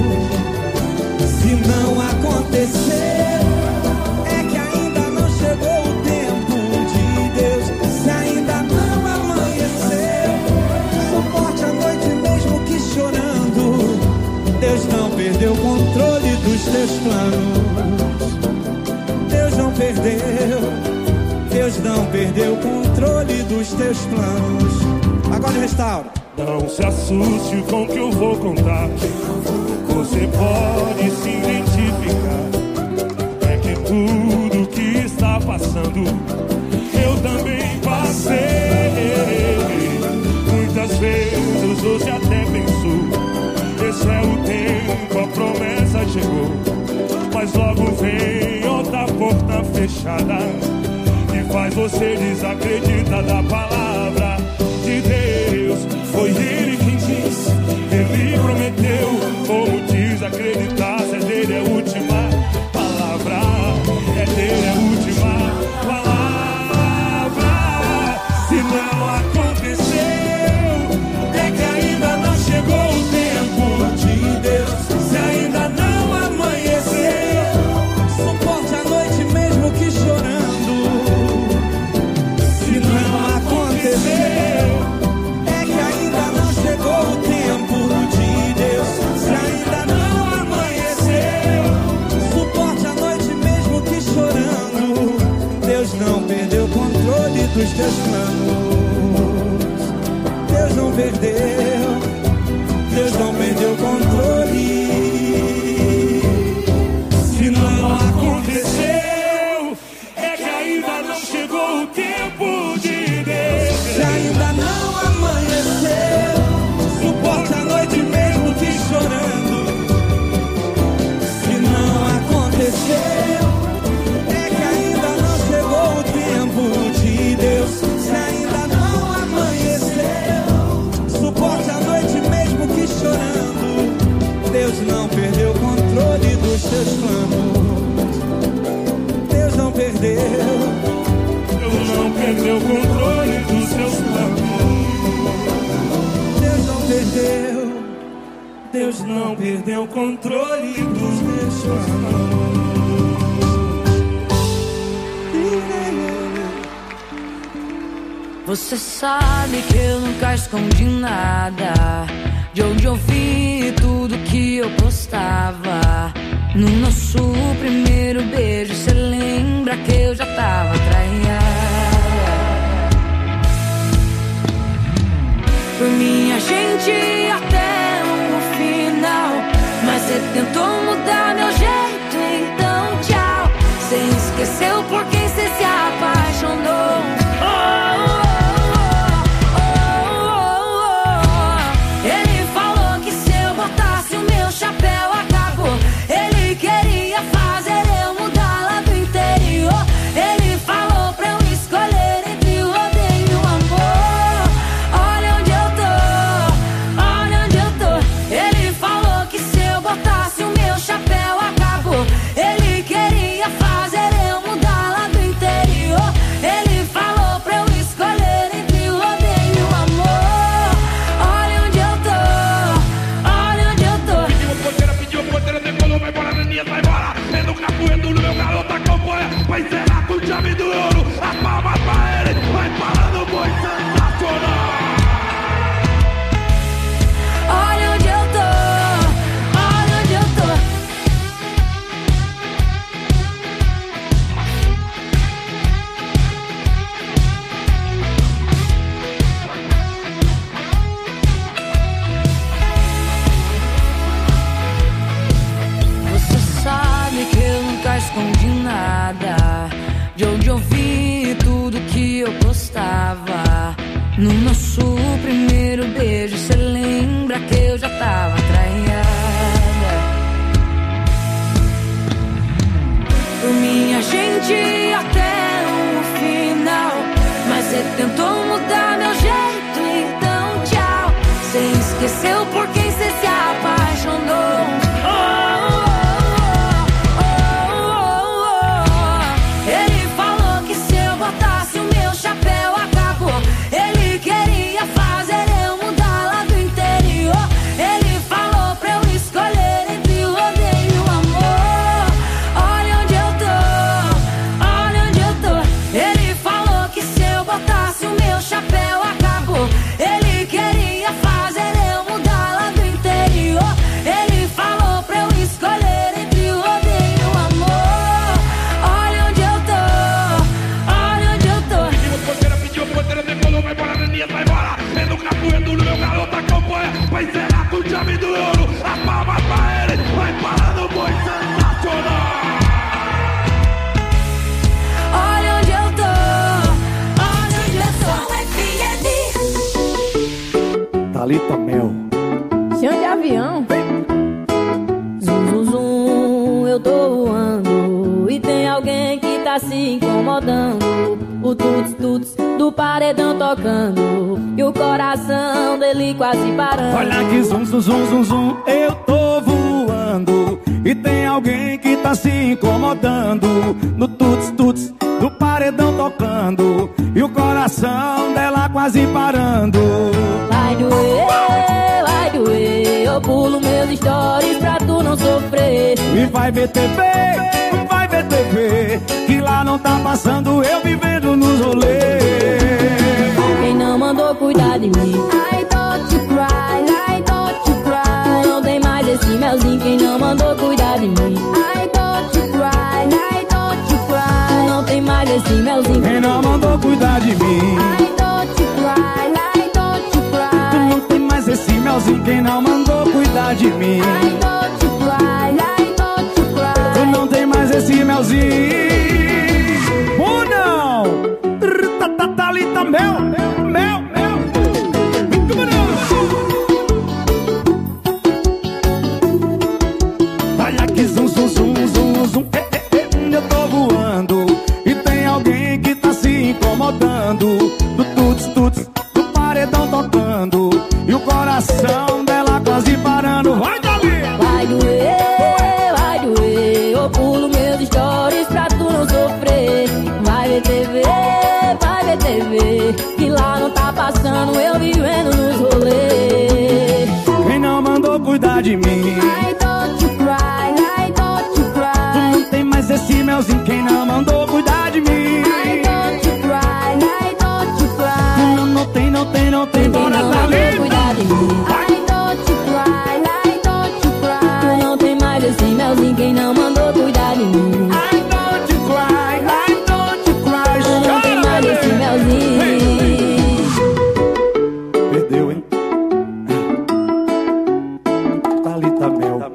Se não aconteceu, é que ainda não chegou o tempo de Deus. Se ainda não amanheceu, suporte a noite mesmo que chorando. Deus não perdeu o controle dos teus planos. Deus não perdeu. Deus não perdeu o controle dos teus planos. Agora restaura. Não se assuste com o que eu vou contar. Você pode se identificar. É que tudo que está passando eu também passei. Muitas vezes você até pensou: esse é o tempo, a promessa chegou. Mas logo vem outra porta fechada que faz você desacreditar da palavra de Deus. Foi Ele quem disse, Ele prometeu. Como desacreditar se é dele a última palavra? É dele a última palavra. Se não aconteceu, é que ainda não chegou o tempo de Deus. Se ainda não amanheceu, suporte a noite mesmo que chorando. Se não aconteceu, é que ainda não chegou o tempo de Deus. Se ainda não amanheceu, suporte a noite mesmo que chorando. Deus não perdeu o controle dos teus planos. Deus não perdeu. Deus não perdeu o controle. se não aconteceu, é que ainda não chegou o tempo de Deus. Se ainda não amanheceu, suporte a noite mesmo que chorando. Se não aconteceu, é que ainda não chegou o tempo de Deus. Se ainda não amanheceu, suporte a noite mesmo que chorando. Deus não perdeu o controle dos teus planos. Deus não perdeu. Deus não perdeu o controle dos seus planos. Deus não perdeu. Deus não perdeu o controle dos teus planos. Você sabe que eu nunca escondi nada. De onde eu vi tudo que eu postava. No nosso primeiro beijo, cê lembra que eu já tava traída. Por mim a gente ia até o final, mas cê tentou mudar meu jeito, então tchau. Cê esqueceu por quem cê se gente até o final. Mas você tentou mudar meu jeito, então tchau. Você esqueceu por quem você se apaixonou. Ele falou que se eu botasse o meu chapéu acabou. Ele queria fazer eu mudar lá do interior. Ele falou pra eu escolher entre o odeio e o amor. Olha onde eu tô, olha onde eu tô. Ele falou que se eu botasse o meu chapéu acabou. Ele queria fazer eu mudar lá do interior. Ele falou pra eu escolher entre o odeio e o amor. Olha onde eu tô, olha onde eu tô. Porteira pediu, porteira decolou, vai embora, Neninha, vai embora. É no capoeiro, no meu garoto acompanha. Vai zerar com o chave do ouro. A palma pra ele, vai parar no boi sensacional. Olha onde eu tô, olha onde eu tô. Thalita Mel. Chão de avião. Zum, zum, zum, eu tô voando. E tem alguém que tá se incomodando. O tuts, tuts do paredão tocando. E o coração dele quase parando. Olha que zum, zum, zum, zum, zum, eu tô voando. E tem alguém que tá se incomodando. No tuts, tuts do paredão tocando. E o coração dela quase parando. Vai doer, eu pulo meus stories pra tu não sofrer. E vai ver TV, que lá não tá passando eu vivendo nos rolês. Quem não mandou cuidar de mim? I don't you cry, I don't you cry. Tu não tem mais esse melzinho. Quem não mandou cuidar de mim? I don't you cry, I don't you cry. Tu não tem mais esse melzinho. Quem não mandou cuidar de mim? I don't you cry, I don't you cry. Tu não tem mais esse melzinho. Quem não mandou cuidar de mim? I don't you cry, I don't you cry. Tu não tem mais esse melzinho. Ou não? Thalita Mel. Olha que zum, zum, zum, zum, zum. Eu tô voando. E tem alguém que tá se incomodando. Do tuts, tuts, do paredão tocando. E o coração dela quase parando. Vai, Dali! Vai doer, eu pulo meus stories pra tu não sofrer. Vai ver TV, que lá não tá passando eu vivendo nos rolês. Quem não mandou cuidar de mim? I don't you cry, I don't you cry. Tu não tem mais esse melzinho. Quem não mandou cuidar de mim? I don't you cry, I don't you cry. Tu não tem, bora Thalita. Cuidar de mim. I don't you cry, I don't you cry. Tu não tem mais esse melzinho. Quem não mandou cuidar de mim? I don't you cry, I don't you cry. Tu não tem mais esse melzinho. Perdeu, hein? Thalita Mel.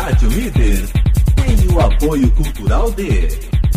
Rádio Líder tem o apoio cultural de...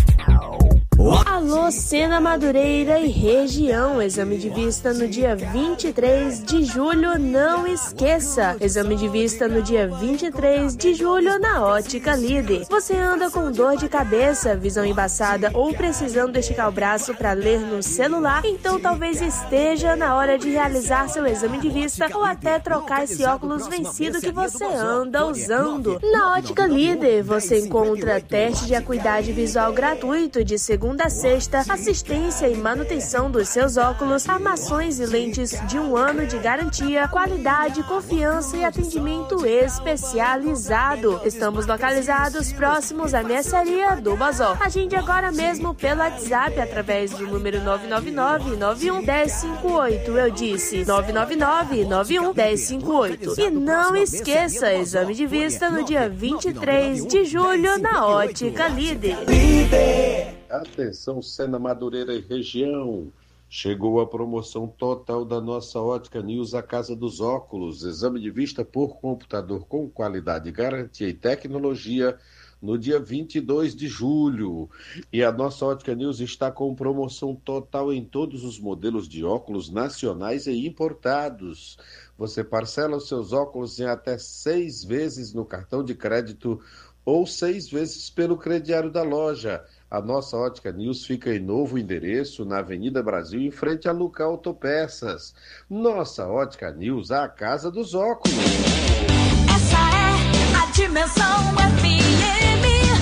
Alô, Sena Madureira e região. Exame de vista no dia 23 de julho, não esqueça. Exame de vista no dia 23 de julho na Ótica Líder. Você anda com dor de cabeça, visão embaçada ou precisando esticar o braço para ler no celular? Então talvez esteja na hora de realizar seu exame de vista ou até trocar esse óculos vencido que você anda usando. Na Ótica Líder você encontra teste de acuidade visual gratuito de segunda a sexta, assistência e manutenção dos seus óculos, armações e lentes de 1 ano de garantia, qualidade, confiança e atendimento especializado. Estamos localizados próximos à mercearia do Bazó. Agende agora mesmo pelo WhatsApp através do número 999-91-1058. Eu disse 999-91-1058. E não esqueça, exame de vista no dia 23 de julho na Ótica Líder. Atenção, Sena Madureira e região. Chegou a promoção total da nossa Ótica News, a Casa dos Óculos. Exame de vista por computador com qualidade, garantia e tecnologia no dia 22 de julho. E a nossa Ótica News está com promoção total em todos os modelos de óculos nacionais e importados. Você parcela os seus óculos em até 6 vezes no cartão de crédito ou 6 vezes pelo crediário da loja. A nossa Ótica News fica em novo endereço, na Avenida Brasil, em frente a Luca Autopeças. Nossa Ótica News, a Casa dos Óculos. Essa é a Dimensão FM,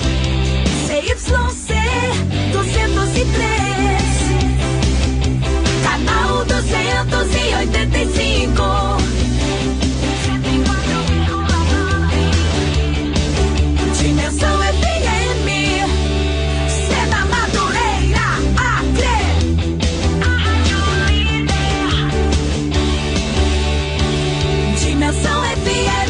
CYC 203, canal 285. Dimensão FM, Sena Madureira, Acre. Dimensão FM.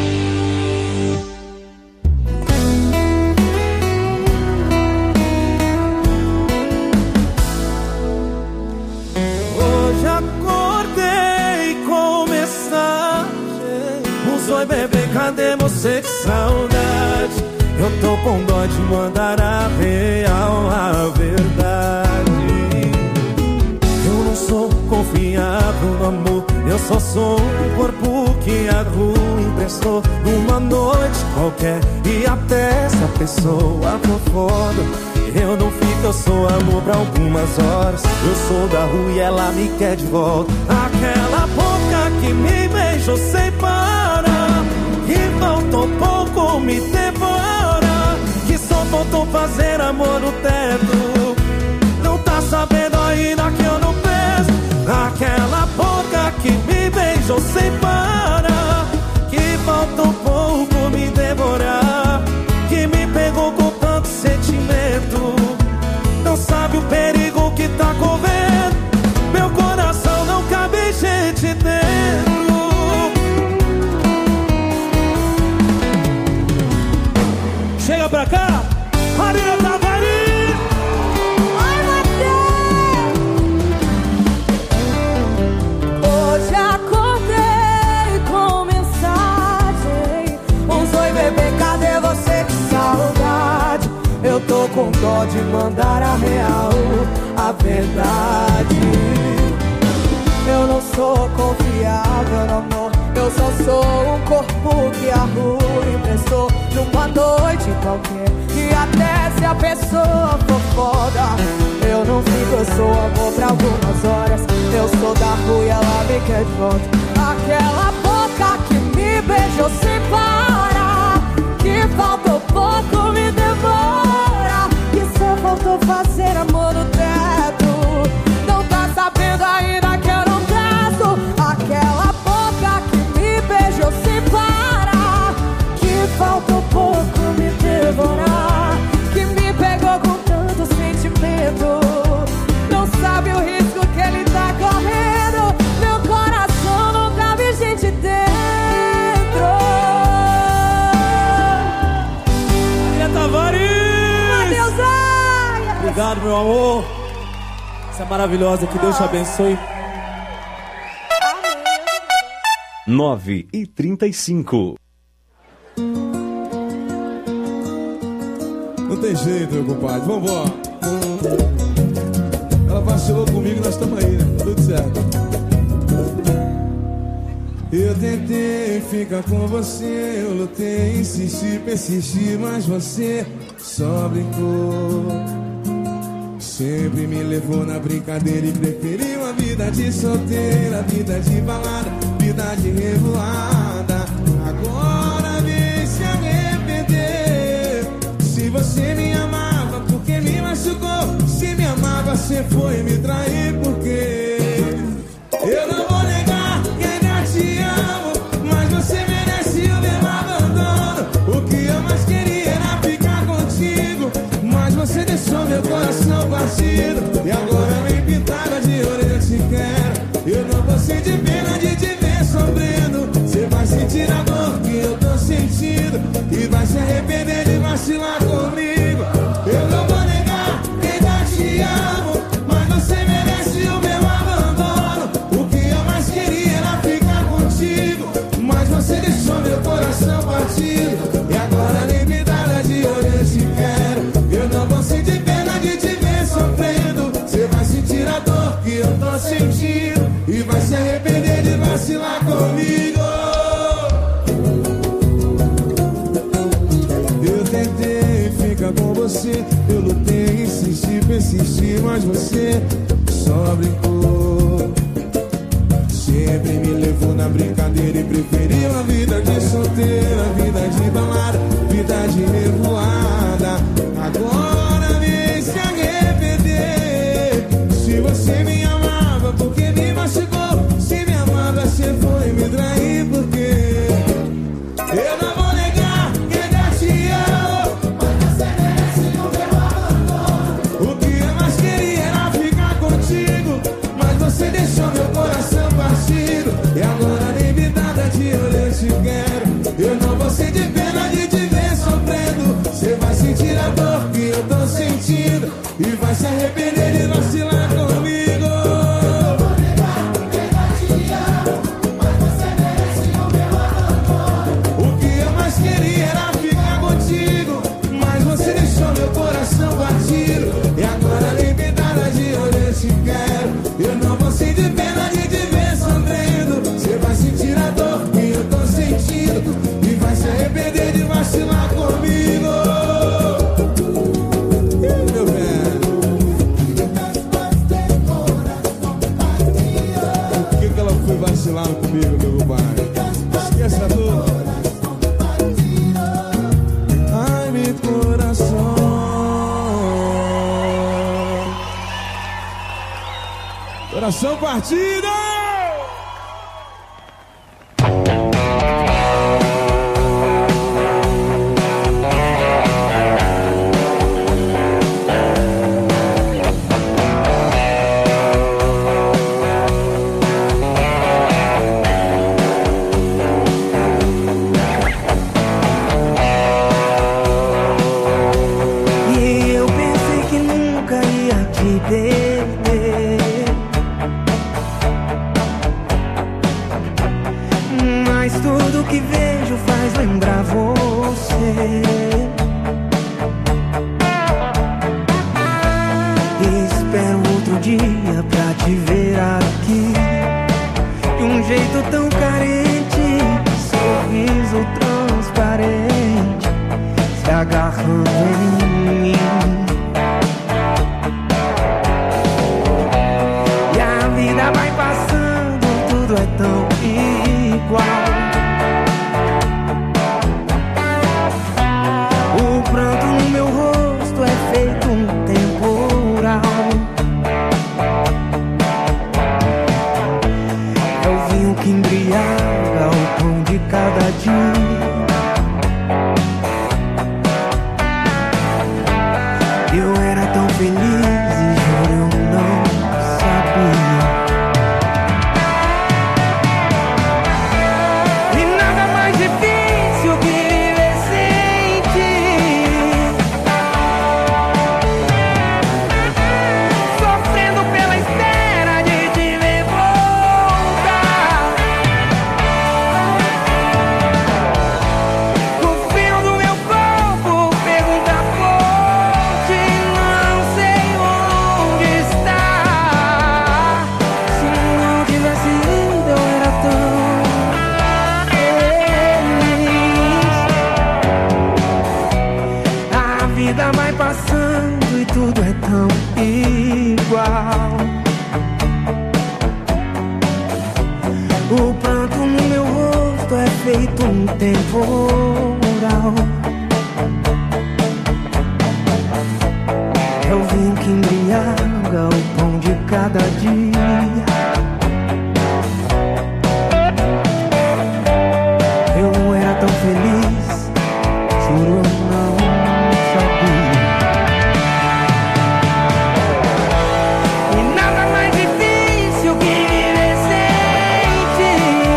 Hoje acordei com mensagem. Oi, bebê, cadê você? Que saudade. Eu tô com dó de mandar a real, a verdade. Eu não sou confiável no amor, eu só sou um corpo que a rua emprestou numa noite qualquer. E até se a pessoa for foda, eu não fico, eu sou amor pra algumas horas. Eu sou da rua e ela me quer de volta. Aquela boca que me beijou sem parar, que faltou pouco me devora, que só faltou fazer amor no teto. Não tá sabendo ainda que eu não peço. Aquela boca que me beijou sem parar, que faltou pouco me devorar, que me pegou com tanto sentimento. Não sabe o perigo que tá correndo. Meu coração não cabe gente dentro. Chega pra cá, Marina Tavares. Oi, Matheus. Hoje acordei com mensagem. Oi, bebê, cadê você? Que saudade. Eu tô com dó de mandar a real, a verdade. Eu não sou confiável no amor, eu só sou um corpo que a rua emprestou numa noite qualquer. E até se a pessoa for foda, eu não fico, eu sou amor pra algumas horas. Eu sou da rua e ela me quer de volta. Aquela boca que me beijou sem parar, que faltou pouco me devora, que só faltou fazer amor no teto. Não tá sabendo ainda que eu não peço. Aquela boca que me beijou sem parar, que faltou pouco me devorar, que me pegou com tanto sentimento. Não sabe o risco que ele tá correndo. Meu coração não cabe gente dentro. Maria Tavares. Matheus Aia. Obrigado, meu amor. Você é maravilhosa, que Deus te abençoe. 9h35. jeito, meu compadre. Vambora. Ela vacilou comigo, nós estamos aí, né? Tudo certo. Eu tentei ficar com você, eu lutei, insisti, persisti, mas você só brincou. Sempre me levou na brincadeira e preferiu a vida de solteira, vida de balada, vida de revoada. Agora vem se arrepender. Se você me amava, porque me machucou? Se me amava, você foi me trair, porque eu não vou negar que ainda te amo, mas você merece o meu abandono. O que eu mais queria era ficar contigo, mas você deixou meu coração partido. E agora vem pintada de orelha, eu te quero. Eu não vou sentir pena de te ver sofrendo. Você vai sentir a dor que eu tô sentindo e vai se arrepender de vacilar comigo. Eu não vou negar que ainda te amo, mas você merece o meu abandono. O que eu mais queria era ficar contigo, mas você deixou meu coração partido. E agora nem me dá de olho, eu te quero. Eu não vou sentir pena de te ver sofrendo. Você vai sentir a dor que eu tô sentindo e vai se arrepender de vacilar comigo. Eu tentei ficar com você, eu lutei, insisti, persisti, mas você só brincou. Sempre me levou na brincadeira e preferiu a vida de solteira, vida de balada, vida de revoada. Agora vem se arrepender. Se você me amava, porque me machucou? Se me amava, você foi me trair, porque eu não vou negar que ainda te amo, mas você merece o meu abandono. O que eu mais queria era ficar contigo, mas você deixou meu coração partido. E agora nem me dá de olho, eu te quero. Eu não vou sentir pena de te ver sofrendo. Você vai sentir a dor que eu tô sentindo e vai se arrepender de vacilar comigo. O que eu mais queria era ficar contigo, mas você deixou meu coração batido. E agora nem me dá de olho, eu te quero. Eu não vou sentir pena de te ver sofrendo. Você vai sentir a dor que eu tô sentindo e vai se arrepender de vacilar comigo. Meu velho, por que ela foi vacilar comigo, meu compadre? Esqueça a dor. Ai, meu coração. Coração partido! E eu pensei que nunca ia te perder, mas tudo que vejo faz lembrar você. Espero outro dia pra te ver aqui, de um jeito tão carente, sorriso transparente, se agarrando em mim. E a vida vai passando, tudo é tão igual. O pranto no meu rosto é feito um temporal. É o vinho que embriaga o pão de cada dia. Eu era tão feliz e juro eu não sabia. E nada mais difícil que viver sem ti, sofrendo pela espera de te ver voltar. feito um temporal. É o vinho que embriaga o pão de cada dia. Eu não era tão feliz, juro, eu não sabia. E nada mais difícil que viver sem ti,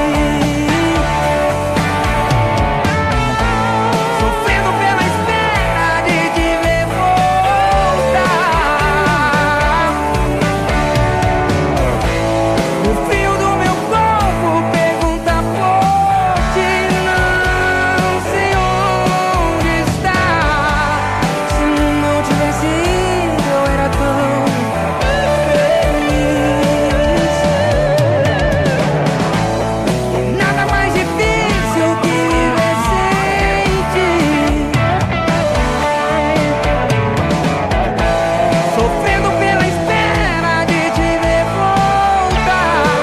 sofrendo pela espera de te ver voltar. O frio do meu corpo pergunta por ti, não sei onde está. Se não tivesse ido, eu era tão feliz. E nada mais difícil que viver sem ti, sofrendo pela espera de te ver voltar.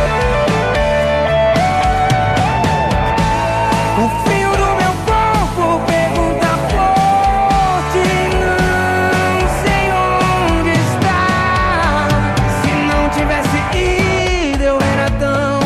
O frio do meu corpo pergunta por ti, não sei onde está. Se não tivesse ido, eu era tão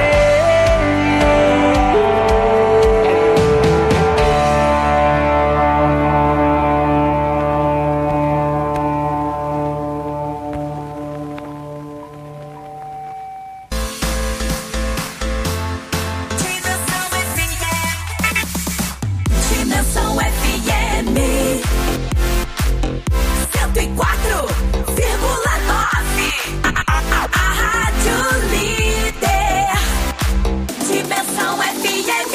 Dimensão FM 104,9. A Rádio Líder. Dimensão FM.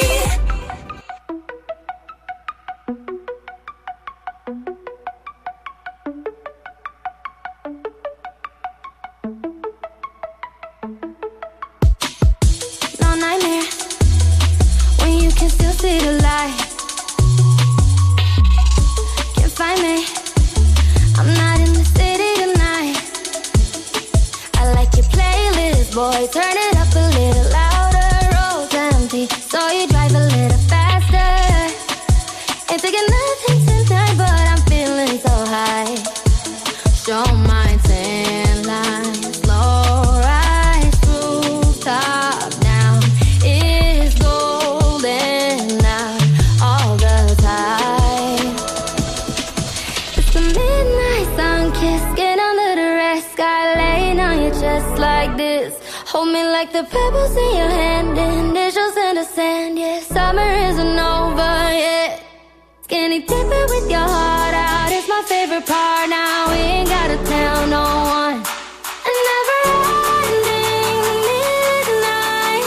No nightmare when you can still see the light. Can't find me. I'm not in the city tonight. I like your playlist, boy. Turn it up a little louder. Roads empty, so you drive a little faster. Ain't taking nothing tonight, but I'm feeling so high. Show my tan lines, low rise, rooftop down is golden out all the time. It's the midnight sun kiss, get under the red sky, laying on your chest like this. Hold me like the pebbles in your hand, initials in the sand. Yeah, summer isn't over yet. Skinny dipping with your heart out, it's my favorite part. Now we ain't gotta tell no one. A never-ending midnight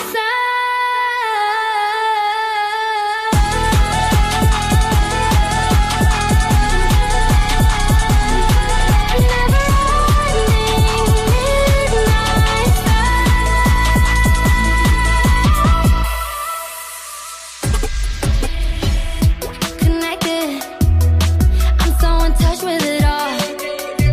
connected. I'm so in touch with it all.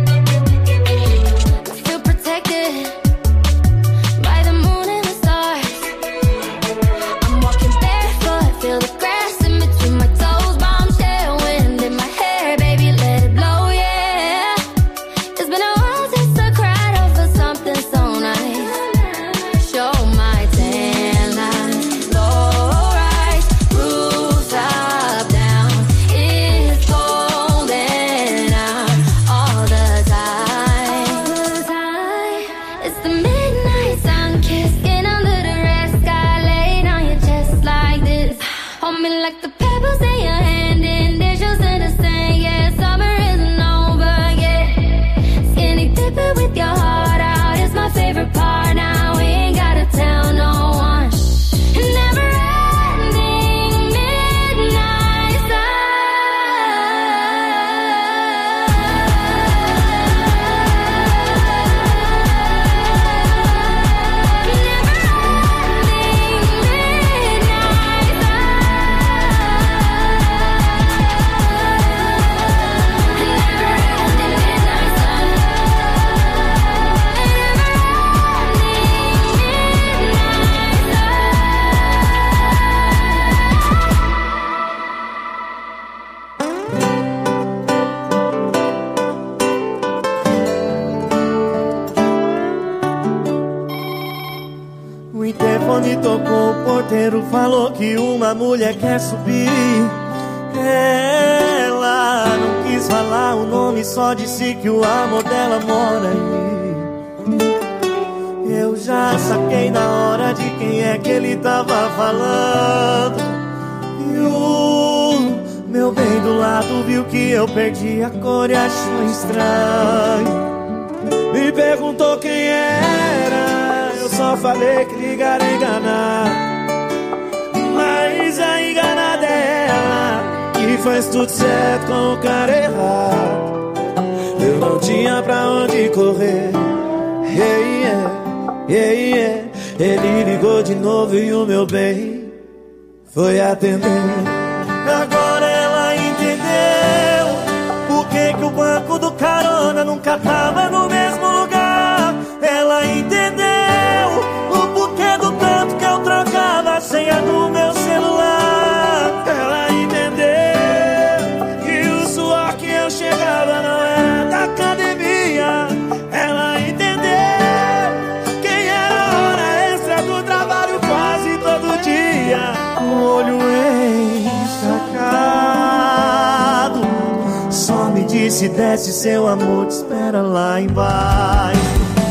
telefone tocou, o porteiro falou que uma mulher quer subir. Ela não quis falar o nome, só disse que o amor dela mora aí. Eu já saquei na hora de quem é que ele tava falando. E o meu bem do lado viu que eu perdi a cor e achou estranho. Me perguntou quem era, eu só falei que ligar é enganar. Mas a enganada é ela, que faz tudo certo com o cara errado. Eu não tinha pra onde correr. Ele ligou de novo e o meu bem foi atender. Agora ela entendeu por que o banco do carona nunca tava no mesmo lugar. Ela entendeu o porquê do tanto que eu trocava a senha do meu celular. Ela entendeu que o suor que eu chegava não era da academia. Ela entendeu quem era a hora extra do trabalho quase todo dia. O olho encharcado só me disse: desce, seu amor te espera lá embaixo.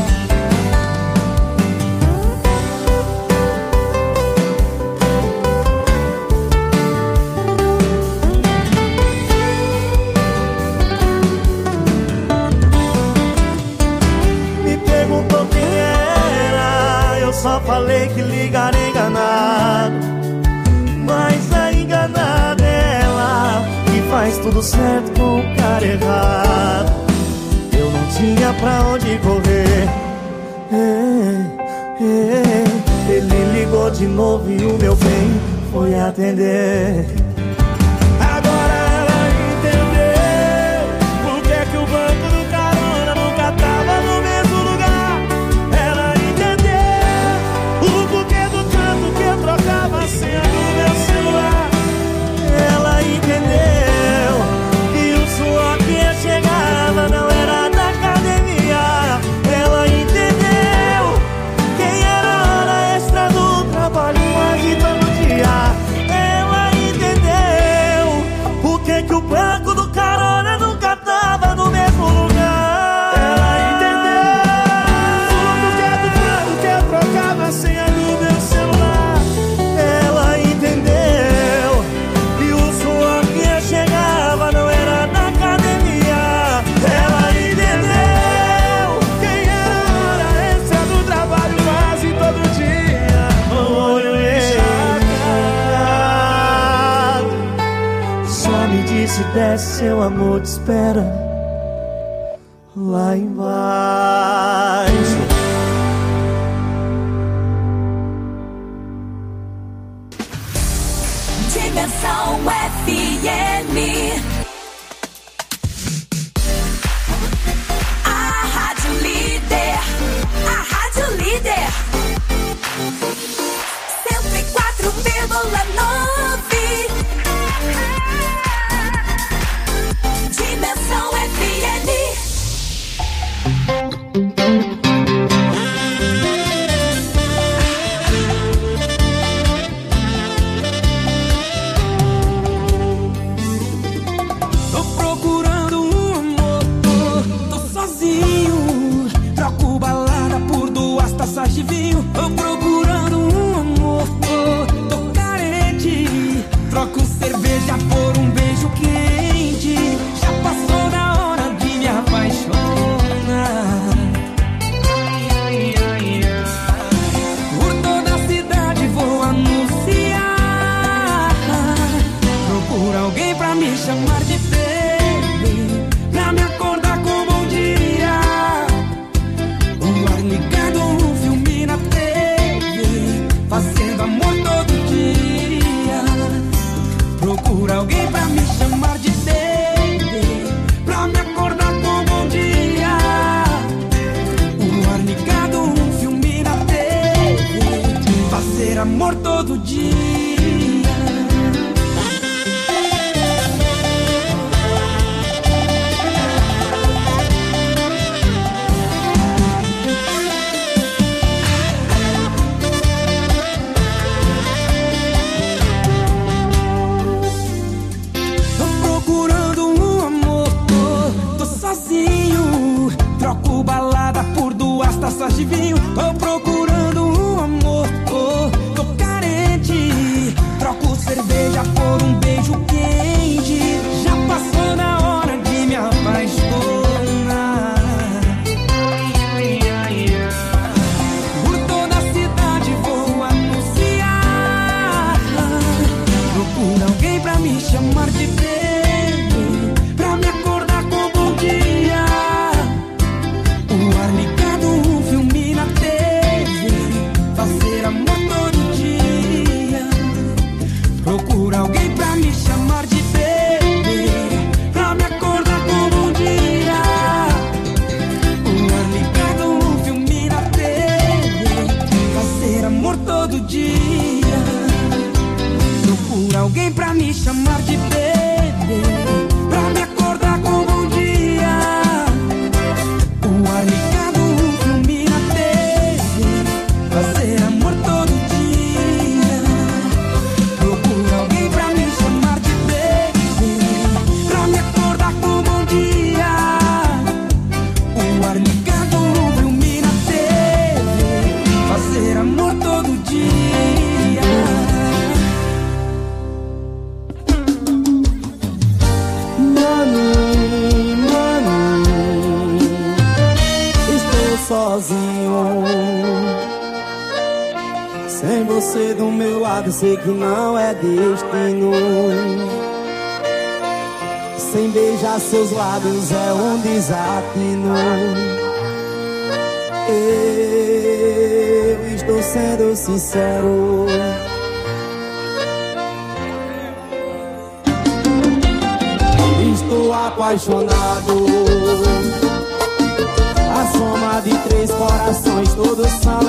Me perguntou quem era, eu só falei que ligar é enganado. Mas a enganada é ela, que faz tudo certo com o cara errado. Eu não tinha pra onde correr. Ele ligou de novo e o meu bem foi atender. Agora ela entendeu por que o banco do carona nunca tava no mesmo lugar. Ela entendeu o porquê do tanto que eu trocava a senha do meu celular. Ela entendeu que o suor que eu chegava não era da academia. Ela entendeu quem era a hora extra do trabalho quase todo dia. Ela entendeu por que o banco do carona nunca tava no mesmo lugar. Ela entendeu o porquê do tanto que eu trocava a senha do meu celular. Ela entendeu que o suor que eu chegava não era da academia. Ela entendeu quem era a hora extra do trabalho quase todo dia. O olho encharcado só me disse: desce, seu amor te espera lá embaixo. Dimensão FM. A Rádio Líder. A Rádio Líder. 104,9. Dimensão FM. Tô procurando um amor, tô sozinho. Troco balada por 2 taças de vinho. Tô procurando um amor, tô carente. Troco cerveja por um beijo quente. Já passou da hora de me apaixonar. Por toda a cidade vou anunciar. Procuro alguém pra me chamar de baby, pra me acordar com um bom dia. O ar ligado, um filme na TV, fazendo amor todo dia. Procuro alguém pra me chamar de baby, pra me acordar com um bom dia. O ar ligado, um filme na TV, fazer amor todo dia. chamar de bebê, pra me acordar com bom dia. O ar ligado, um filme na TV, fazer amor todo dia. Procura alguém pra me chamar de bebê, pra me acordar com bom dia. O ar ligado, um filme na TV, fazer amor todo dia. Procura alguém pra me chamar de bebê, pra me acordar com bom dia. O ar ligado, um filme na TV, fazer amor todo dia. Procura alguém pra me chamar de bebê, pra me acordar com bom dia. O ar ligado, um filme na TV, fazer amor todo dia. Sozinho, sem você do meu lado, sei que não é destino. Sem beijar seus lábios é um desatino. Eu estou sendo sincero. Estou apaixonado. A soma de 3 corações, todos são